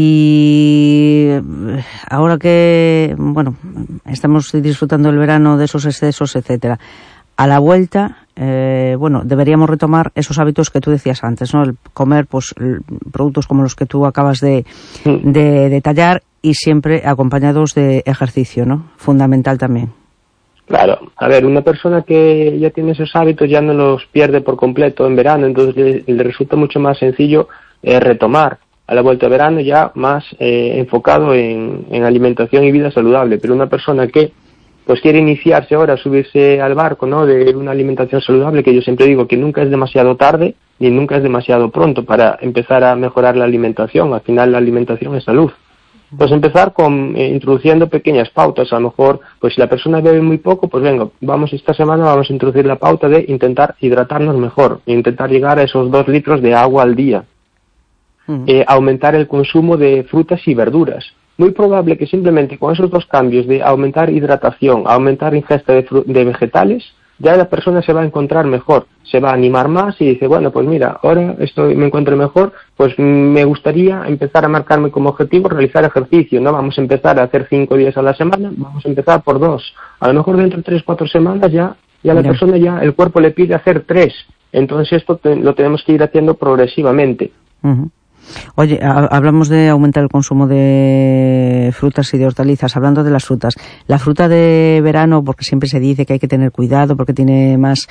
y ahora que, bueno, estamos disfrutando el verano de esos excesos, etcétera, a la vuelta, eh, bueno, deberíamos retomar esos hábitos que tú decías antes, ¿no? El comer, pues, productos como los que tú acabas de, de detallar y siempre acompañados de ejercicio, ¿no? Fundamental también. Claro, a ver, una persona que ya tiene esos hábitos ya no los pierde por completo en verano, entonces le, le resulta mucho más sencillo eh, retomar a la vuelta de verano ya más eh, enfocado en, en alimentación y vida saludable. Pero una persona que pues quiere iniciarse ahora, subirse al barco, ¿no?, de una alimentación saludable, que yo siempre digo que nunca es demasiado tarde ni nunca es demasiado pronto para empezar a mejorar la alimentación. Al final la alimentación es salud. Pues empezar con eh, introduciendo pequeñas pautas. A lo mejor, pues si la persona bebe muy poco, pues venga, vamos esta semana vamos a introducir la pauta de intentar hidratarnos mejor, intentar llegar a esos dos litros de agua al día. Uh-huh. Eh, aumentar el consumo de frutas y verduras. Muy probable que simplemente con esos dos cambios de aumentar hidratación, aumentar ingesta de, fru- de vegetales, ya la persona se va a encontrar mejor, se va a animar más y dice, bueno, pues mira, ahora estoy, me encuentro mejor, pues me gustaría empezar a marcarme como objetivo realizar ejercicio, ¿no? Vamos a empezar a hacer cinco días a la semana, vamos a empezar por dos. A lo mejor dentro de tres, cuatro semanas ya, ya la persona, ya el cuerpo le pide hacer tres. Entonces esto te, lo tenemos que ir haciendo progresivamente. Uh-huh. Oye, hablamos de aumentar el consumo de frutas y de hortalizas. Hablando de las frutas, la fruta de verano, porque siempre se dice que hay que tener cuidado porque tiene más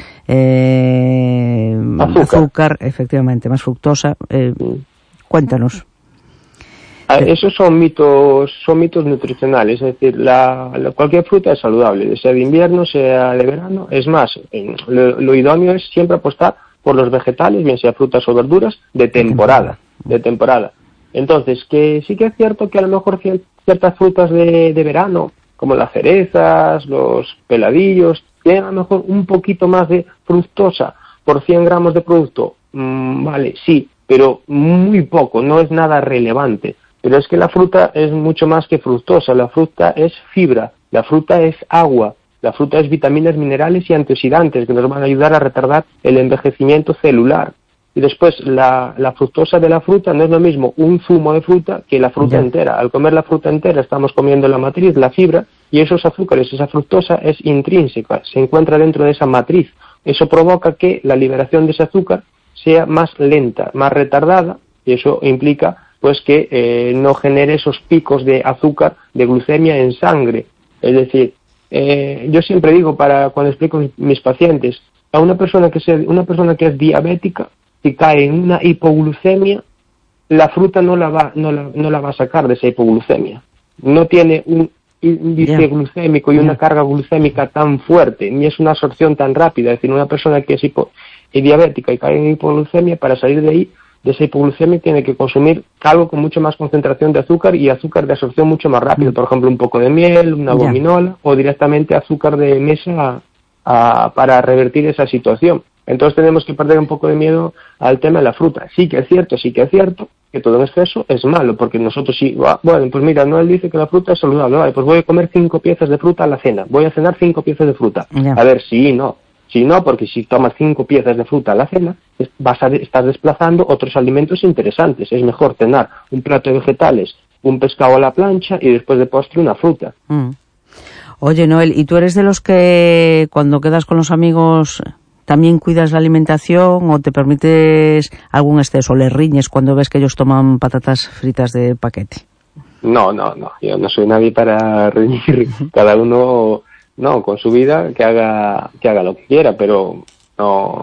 eh, azúcar. azúcar, efectivamente, más fructosa. Eh, cuéntanos. Esos son mitos, son mitos nutricionales, es decir, la, la, cualquier fruta es saludable, sea de invierno, sea de verano. Es más, lo, lo idóneo es siempre apostar por los vegetales, bien sea frutas o verduras, de temporada. de temporada. Entonces, que sí que es cierto que a lo mejor ciertas frutas de, de verano, como las cerezas, los peladillos, tienen a lo mejor un poquito más de fructosa por cien gramos de producto. Mm, vale, sí, pero muy poco, no es nada relevante. Pero es que la fruta es mucho más que fructosa, la fruta es fibra, la fruta es agua, la fruta es vitaminas, minerales y antioxidantes que nos van a ayudar a retardar el envejecimiento celular. Y después, la, la fructosa de la fruta no es lo mismo un zumo de fruta que la fruta yeah. entera. Al comer la fruta entera estamos comiendo la matriz, la fibra, y esos azúcares, esa fructosa es intrínseca, se encuentra dentro de esa matriz. Eso provoca que la liberación de ese azúcar sea más lenta, más retardada, y eso implica pues que eh, no genere esos picos de azúcar, de glucemia en sangre. Es decir, eh, yo siempre digo, para cuando explico a mis pacientes, a una persona que sea, una persona que es diabética, si cae en una hipoglucemia, la fruta no la va, no la, no la va a sacar de esa hipoglucemia. No tiene un índice yeah. glucémico y yeah. una carga glucémica tan fuerte, ni es una absorción tan rápida. Es decir, una persona que es, hipo, es diabética y cae en hipoglucemia, para salir de ahí, de esa hipoglucemia, tiene que consumir algo con mucho más concentración de azúcar y azúcar de absorción mucho más rápido. Mm. Por ejemplo, un poco de miel, una yeah. gominola o directamente azúcar de mesa a, a, para revertir esa situación. Entonces tenemos que perder un poco de miedo al tema de la fruta. Sí que es cierto, sí que es cierto que todo en exceso es malo, porque nosotros sí, bueno, pues mira, Noel dice que la fruta es saludable, vale, pues voy a comer cinco piezas de fruta a la cena, voy a cenar cinco piezas de fruta. Yeah. A ver, sí, no, sí, no, porque si tomas cinco piezas de fruta a la cena, vas a estar desplazando otros alimentos interesantes. Es mejor cenar un plato de vegetales, un pescado a la plancha y después de postre una fruta. Mm. Oye, Noel, ¿y tú eres de los que cuando quedas con los amigos también cuidas la alimentación o te permites algún exceso? ¿Le riñes cuando ves que ellos toman patatas fritas de paquete? No, no, no. Yo no soy nadie para reñir. Cada uno, no, con su vida que haga que haga lo que quiera, pero no,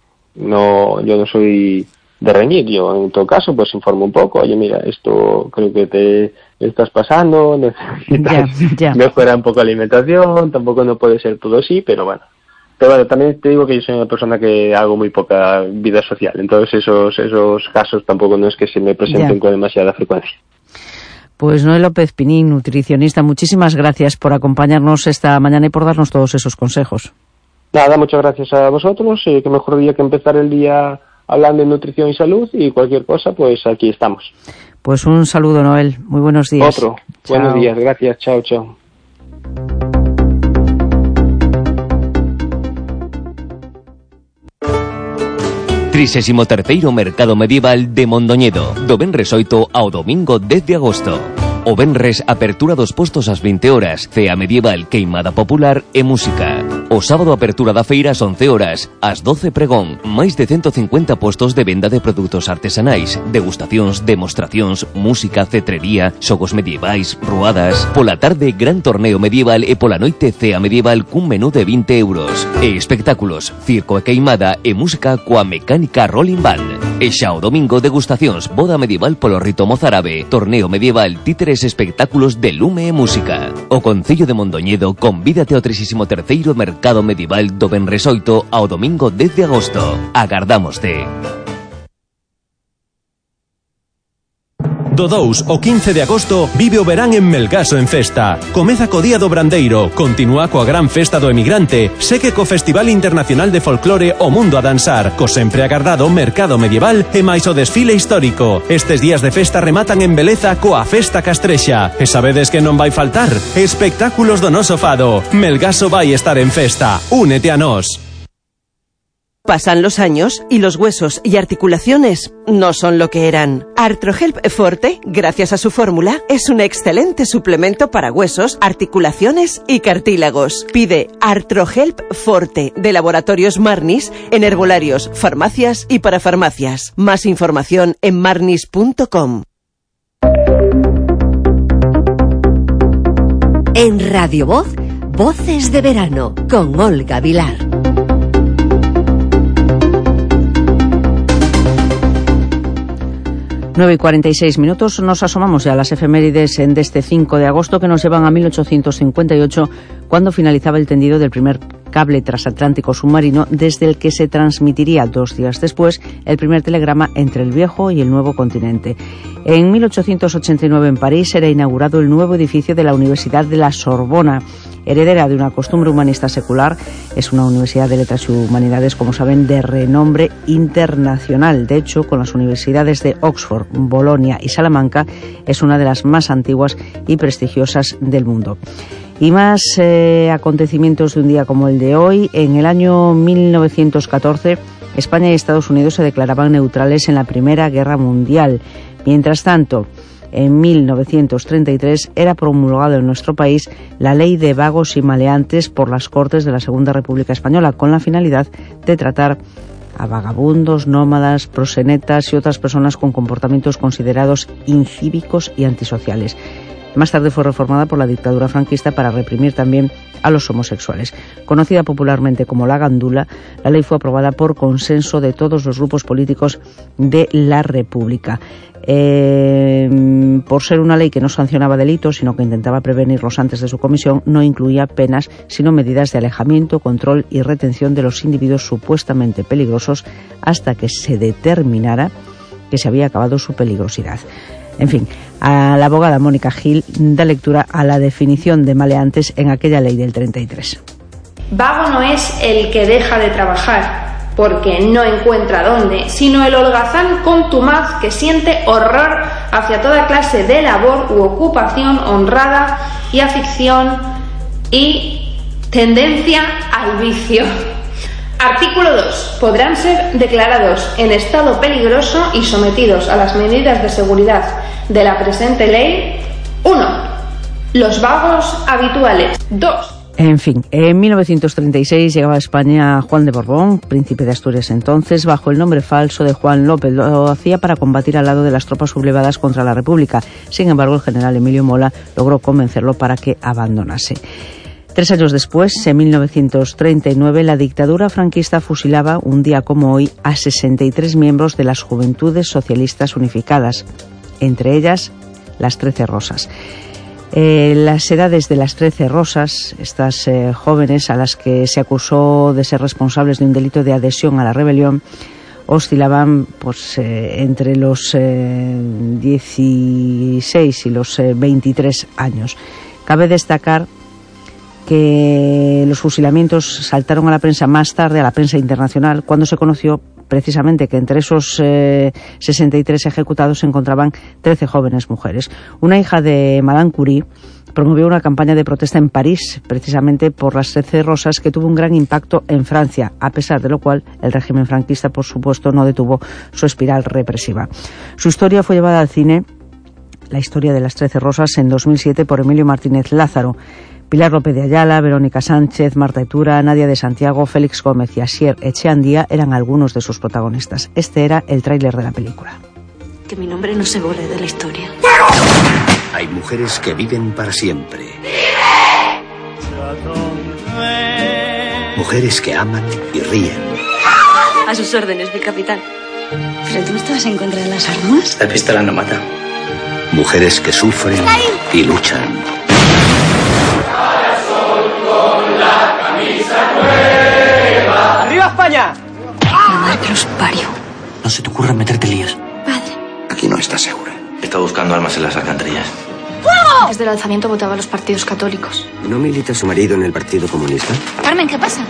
no, yo no soy de reñir. Yo en todo caso pues informo un poco. Oye, mira, esto creo que te estás pasando, necesitas ya, ya. mejorar un poco la alimentación, tampoco no puede ser todo así, pero bueno. Pero bueno, también te digo que yo soy una persona que hago muy poca vida social, entonces esos esos casos tampoco no es que se me presenten ya. con demasiada frecuencia. Pues Noel López Pinín, nutricionista, muchísimas gracias por acompañarnos esta mañana y por darnos todos esos consejos. Nada, muchas gracias a vosotros, eh, que mejor día que empezar el día hablando de nutrición y salud, y cualquier cosa, pues aquí estamos. Pues un saludo, Noel, muy buenos días. Otro, chao. Buenos días, gracias, chao, chao. trisésimo terceiro Mercado Medieval de Mondoñedo, do venres oito ao domingo dez de agosto. O venres apertura dos postos ás vinte horas, cea medieval, queimada popular e música. O sábado apertura da feira ás once horas, ás doce pregón, máis de ciento cincuenta postos de venda de produtos artesanais, degustacións, demostracións, música, cetrería, xogos medievais, ruadas. Pola tarde, gran torneo medieval e pola noite cea medieval cun menú de vinte euros. E espectáculos, circo e queimada e música coa mecánica Rolling Band. E xa o domingo, degustacións, boda medieval polo rito mozárabe, torneo medieval, títeres, espectáculos de lume e música. O Concello de Mondoñedo convídate ao trisésimo terceiro Mercado Medieval do venres oito ao domingo dez de agosto. Agardámoste. Do dous ao quince de agosto vive o verán en Melgaso en festa. Comeza co Día do Brandeiro, continúa coa gran festa do emigrante, segue co Festival Internacional de Folclore O Mundo a Dansar, co sempre agardado Mercado Medieval e máis o desfile histórico. Estes días de festa rematan en beleza coa Festa Castrexa. E sabedes que non vai faltar? Espectáculos do noso fado. Melgaso vai estar en festa. Únete a nós. Pasan los años y los huesos y articulaciones no son lo que eran. Artrohelp Forte, gracias a su fórmula, es un excelente suplemento para huesos, articulaciones y cartílagos. Pide Artrohelp Forte de Laboratorios Marnis en herbolarios, farmacias y parafarmacias. Más información en marnis punto com. En Radio Voz, Voces de Verano, con Olga Vilar. nueve y cuarenta y seis minutos, nos asomamos ya a las efemérides de este cinco de agosto que nos llevan a mil ochocientos cincuenta y ocho, cuando finalizaba el tendido del primer cable transatlántico submarino, desde el que se transmitiría dos días después el primer telegrama entre el viejo y el nuevo continente. En mil ochocientos ochenta y nueve, en París, era inaugurado el nuevo edificio de la Universidad de la Sorbona. Heredera de una costumbre humanista secular, es una universidad de letras y humanidades, como saben, de renombre internacional. De hecho, con las universidades de Oxford, Bolonia y Salamanca, es una de las más antiguas y prestigiosas del mundo. Y más eh, acontecimientos de un día como el de hoy. En el año mil novecientos catorce, España y Estados Unidos se declaraban neutrales en la Primera Guerra Mundial. Mientras tanto, en mil novecientos treinta y tres era promulgada en nuestro país la Ley de Vagos y Maleantes por las Cortes de la Segunda República Española, con la finalidad de tratar a vagabundos, nómadas, prosenetas y otras personas con comportamientos considerados incívicos y antisociales. Más tarde fue reformada por la dictadura franquista para reprimir también a los homosexuales. Conocida popularmente como la Gandula, la ley fue aprobada por consenso de todos los grupos políticos de la República. Eh, por ser una ley que no sancionaba delitos, sino que intentaba prevenirlos antes de su comisión, no incluía penas, sino medidas de alejamiento, control y retención de los individuos supuestamente peligrosos hasta que se determinara que se había acabado su peligrosidad. En fin, a la abogada Mónica Gil da lectura a la definición de maleantes en aquella ley del treinta y tres. Vago no es el que deja de trabajar porque no encuentra dónde, sino el holgazán contumaz que siente horror hacia toda clase de labor u ocupación honrada y afición y tendencia al vicio. Artículo dos. Podrán ser declarados en estado peligroso y sometidos a las medidas de seguridad de la presente ley. uno. Los vagos habituales. dos. En fin, en mil novecientos treinta y seis llegaba a España Juan de Borbón, príncipe de Asturias entonces, bajo el nombre falso de Juan López. Lo hacía para combatir al lado de las tropas sublevadas contra la República. Sin embargo, el general Emilio Mola logró convencerlo para que abandonase. Tres años después, en mil novecientos treinta y nueve, la dictadura franquista fusilaba, un día como hoy, a sesenta y tres miembros de las Juventudes Socialistas Unificadas, entre ellas las Trece Rosas. Eh, las edades de las Trece Rosas, estas eh, jóvenes a las que se acusó de ser responsables de un delito de adhesión a la rebelión, oscilaban pues eh, entre los eh, dieciséis y los eh, veintitrés años. Cabe destacar que los fusilamientos saltaron a la prensa más tarde, a la prensa internacional, cuando se conoció precisamente que entre esos eh, sesenta y tres ejecutados se encontraban trece jóvenes mujeres. Una hija de Madame Curie promovió una campaña de protesta en París, precisamente por las Trece Rosas, que tuvo un gran impacto en Francia, a pesar de lo cual el régimen franquista, por supuesto, no detuvo su espiral represiva. Su historia fue llevada al cine, la historia de las Trece Rosas, en dos mil siete por Emilio Martínez Lázaro. Pilar López de Ayala, Verónica Sánchez, Marta Etura, Nadia de Santiago, Félix Gómez y Asier Echeandía eran algunos de sus protagonistas. Este era el tráiler de la película. Que mi nombre no se borre de la historia. Hay mujeres que viven para siempre. Mujeres que aman y ríen. A sus órdenes, mi capitán. ¿Pero tú estabas en contra de las armas? La pistola no mata. Mujeres que sufren y luchan. ¡Arriba España! Mamá, que los parió. No se te ocurra meterte líos. Padre. Aquí no estás segura. Está buscando armas en las alcantarillas. ¡Fuego! Desde el alzamiento votaba a los partidos católicos. ¿No milita su marido en el Partido Comunista? Carmen, ¿qué pasa?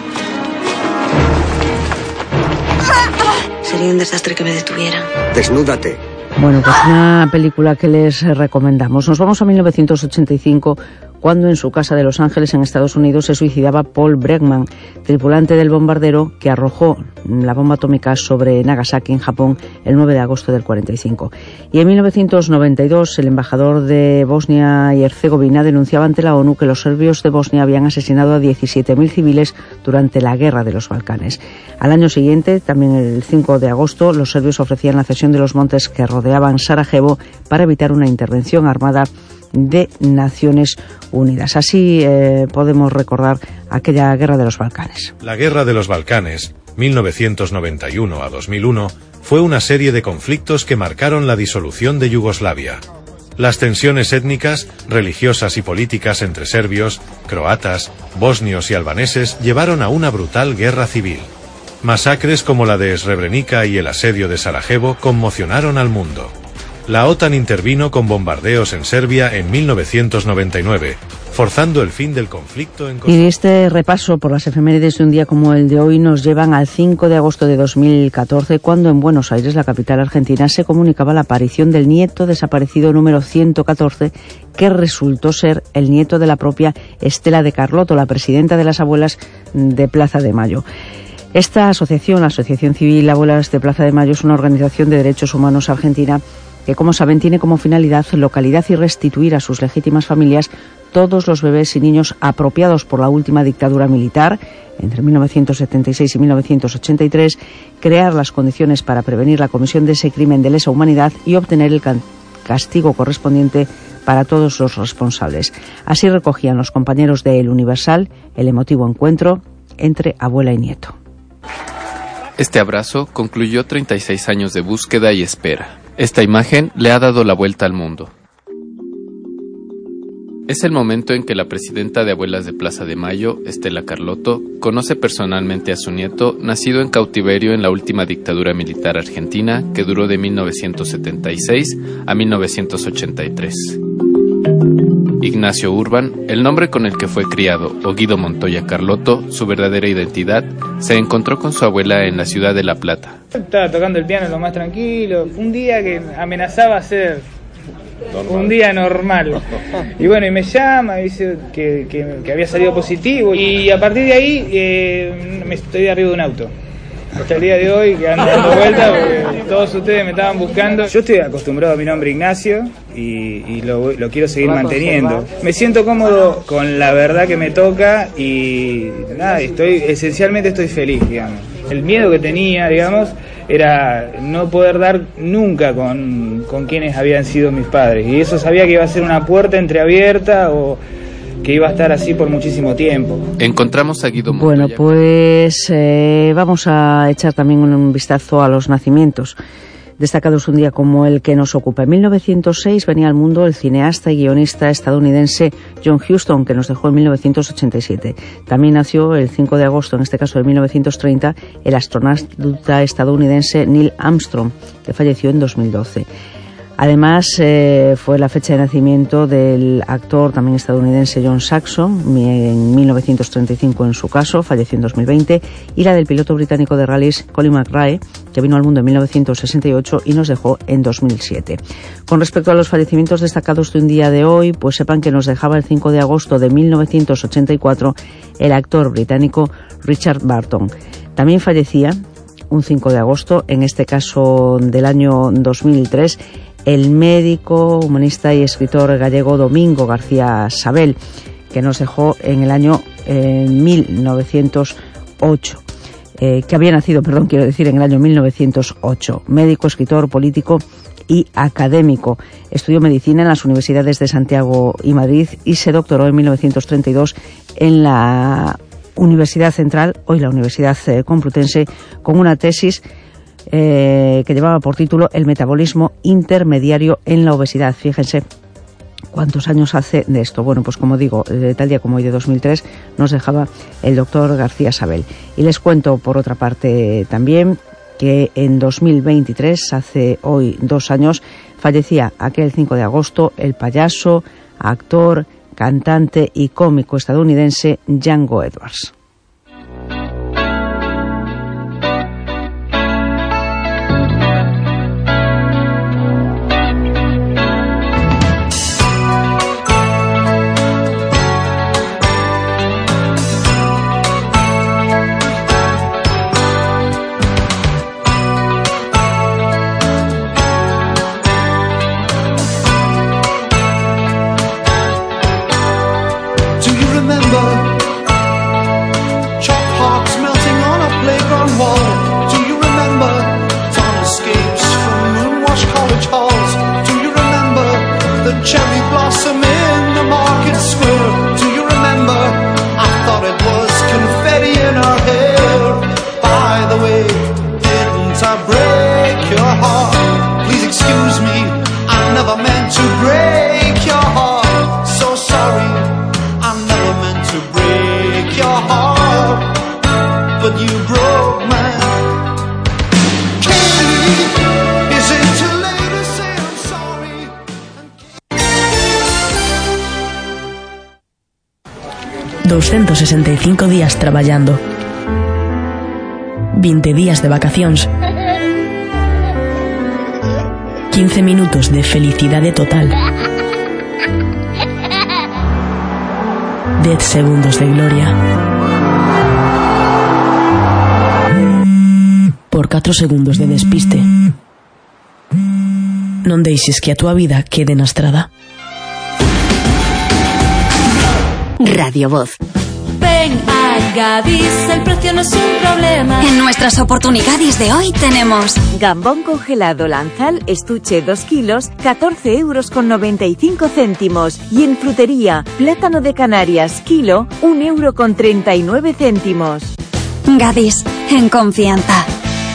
Sería un desastre que me detuvieran. Desnúdate. Bueno, pues una película que les recomendamos. Nos vamos a mil novecientos ochenta y cinco, cuando en su casa de Los Ángeles, en Estados Unidos, se suicidaba Paul Bregman, tripulante del bombardero que arrojó la bomba atómica sobre Nagasaki, en Japón, el nueve de agosto del cuarenta y cinco. Y en mil novecientos noventa y dos, el embajador de Bosnia y Herzegovina denunciaba ante la ONU que los serbios de Bosnia habían asesinado a diecisiete mil civiles durante la Guerra de los Balcanes. Al año siguiente, también el cinco de agosto, los serbios ofrecían la cesión de los montes que rodeaban Sarajevo para evitar una intervención armada de Naciones Unidas. Así eh, podemos recordar aquella Guerra de los Balcanes. La Guerra de los Balcanes, mil novecientos noventa y uno a dos mil uno, fue una serie de conflictos que marcaron la disolución de Yugoslavia. Las tensiones étnicas, religiosas y políticas entre serbios, croatas, bosnios y albaneses llevaron a una brutal guerra civil. Masacres como la de Srebrenica y el asedio de Sarajevo conmocionaron al mundo. La OTAN intervino con bombardeos en Serbia en mil novecientos noventa y nueve, forzando el fin del conflicto en Kosovo. Y este repaso por las efemérides de un día como el de hoy nos llevan al cinco de agosto de dos mil catorce, cuando en Buenos Aires, la capital argentina, se comunicaba la aparición del nieto desaparecido número ciento catorce, que resultó ser el nieto de la propia Estela de Carlotto, la presidenta de las abuelas de Plaza de Mayo. Esta asociación, la Asociación Civil Abuelas de Plaza de Mayo, es una organización de derechos humanos argentina que, como saben, tiene como finalidad localidad y restituir a sus legítimas familias todos los bebés y niños apropiados por la última dictadura militar entre mil novecientos setenta y seis y mil novecientos ochenta y tres, crear las condiciones para prevenir la comisión de ese crimen de lesa humanidad y obtener el castigo correspondiente para todos los responsables. Así recogían los compañeros de El Universal el emotivo encuentro entre abuela y nieto. Este abrazo concluyó treinta y seis años de búsqueda y espera. Esta imagen le ha dado la vuelta al mundo. Es el momento en que la presidenta de Abuelas de Plaza de Mayo, Estela Carlotto, conoce personalmente a su nieto, nacido en cautiverio en la última dictadura militar argentina, que duró de mil novecientos setenta y seis a mil novecientos ochenta y tres. Ignacio Urban, el nombre con el que fue criado, o Guido Montoya Carlotto, su verdadera identidad, se encontró con su abuela en la ciudad de La Plata. Estaba tocando el piano lo más tranquilo, un día que amenazaba ser normal. Un día normal. Y bueno, y me llama, dice que, que, que había salido positivo, y a partir de ahí eh, me estoy arriba de un auto. Hasta el día de hoy, que ando dando vueltas, porque todos ustedes me estaban buscando. Yo estoy acostumbrado a mi nombre Ignacio y, y lo, lo quiero seguir manteniendo. Me siento cómodo con la verdad que me toca y nada, estoy esencialmente estoy feliz, digamos. El miedo que tenía, digamos, era no poder dar nunca con, con quienes habían sido mis padres. Y eso sabía que iba a ser una puerta entreabierta o que iba a estar así por muchísimo tiempo. Encontramos a Guido Montoya. Bueno, pues eh, vamos a echar también un vistazo a los nacimientos. destacados un día como el que nos ocupa. En mil novecientos seis venía al mundo el cineasta y guionista estadounidense John Huston, que nos dejó en mil novecientos ochenta y siete. También nació el cinco de agosto, en este caso de mil novecientos treinta, el astronauta estadounidense Neil Armstrong, que falleció en dos mil doce. Además, eh, fue la fecha de nacimiento del actor también estadounidense John Saxon, en mil novecientos treinta y cinco en su caso, falleció en dos mil veinte, y la del piloto británico de rallies Colin McRae, que vino al mundo en mil novecientos sesenta y ocho y nos dejó en dos mil siete. Con respecto a los fallecimientos destacados de un día de hoy, pues sepan que nos dejaba el cinco de agosto de mil novecientos ochenta y cuatro el actor británico Richard Burton. También fallecía un cinco de agosto, en este caso del año dos mil tres, el médico, humanista y escritor gallego Domingo García Sabel, que nos dejó en el año eh, mil novecientos ocho, eh, que había nacido, perdón, quiero decir, en el año mil novecientos ocho. Médico, escritor, político y académico. Estudió medicina en las universidades de Santiago y Madrid y se doctoró en mil novecientos treinta y dos en la Universidad Central, hoy la Universidad eh, Complutense, con una tesis Eh, que llevaba por título El metabolismo intermediario en la obesidad. Fíjense cuántos años hace de esto. Bueno, pues como digo, de tal día como hoy de dos mil tres nos dejaba el doctor García Sabel. Y les cuento por otra parte también que en dos mil veintitrés, hace hoy dos años, fallecía aquel cinco de agosto el payaso, actor, cantante y cómico estadounidense Django Edwards. doscientos sesenta y cinco días traballando, veinte días de vacacións, quince minutos de felicidade total, dez segundos de gloria, por catro segundos de despiste. Non deixes que a túa vida quede na estrada. Radio Voz. Ven a Gadis, el precio no es un problema. En nuestras oportunidades de hoy tenemos gambón congelado Lanzal, estuche dos kilos, catorce euros con noventa y cinco céntimos. Y en frutería, plátano de Canarias, kilo, un euro con treinta y nueve céntimos. Gadis, en confianza.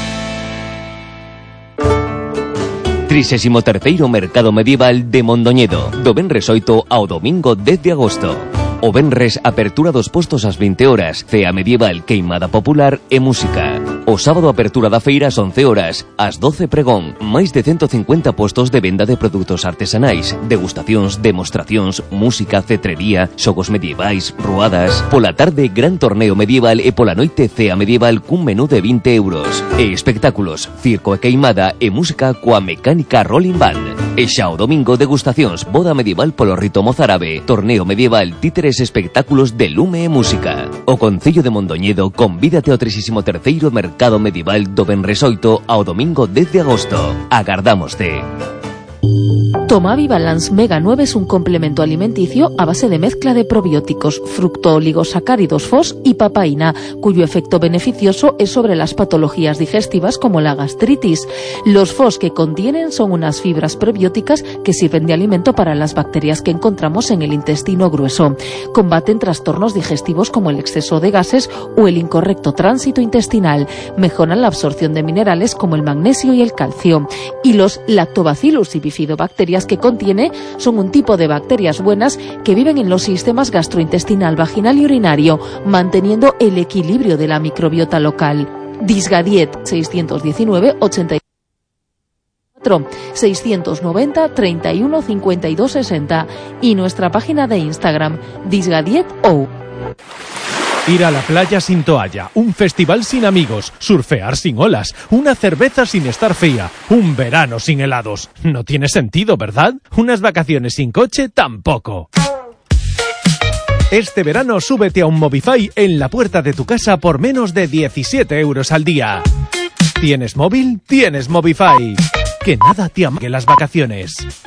Trisésimo terceiro Mercado Medieval de Mondoñedo, do venres oito ao domingo dez de agosto. O venres, apertura dos postos ás vinte horas, cea medieval, queimada popular e música. O sábado, apertura da feira ás once horas, ás doce pregón, máis de ciento cincuenta postos de venda de produtos artesanais, degustacións, demostracións, música, cetrería, xogos medievais, ruadas. Pola tarde, gran torneo medieval e pola noite cea medieval cun menú de vinte euros. E espectáculos, circo e queimada e música coa mecánica Rolling Band. E xa o domingo, degustacións, boda medieval polo rito mozárabe, torneo medieval, títeres, espectáculos de lume e música. O Concello de Mondoñedo convídate ao trisésimo terceiro Mercado Medieval do venres oito ao domingo dez de agosto. Agardámoste. Tomavi Balance Mega nueve es un complemento alimenticio a base de mezcla de probióticos, fructooligosacáridos F O S y papaína, cuyo efecto beneficioso es sobre las patologías digestivas como la gastritis. Los F O S que contienen son unas fibras prebióticas que sirven de alimento para las bacterias que encontramos en el intestino grueso. Combaten trastornos digestivos como el exceso de gases o el incorrecto tránsito intestinal. Mejoran la absorción de minerales como el magnesio y el calcio. Y los Lactobacillus y bifidobacterias que contiene son un tipo de bacterias buenas que viven en los sistemas gastrointestinal, vaginal y urinario, manteniendo el equilibrio de la microbiota local. Disgadiet seiscientos diecinueve ochenta y cuatro seiscientos noventa treinta y uno cincuenta y dos sesenta y nuestra página de Instagram disgadieto. Ir a la playa sin toalla, un festival sin amigos, surfear sin olas, una cerveza sin estar fría, un verano sin helados. No tiene sentido, ¿verdad? Unas vacaciones sin coche tampoco. Este verano súbete a un Movify en la puerta de tu casa por menos de diecisiete euros al día. ¿Tienes móvil? Tienes Movify. Que nada te amague las vacaciones.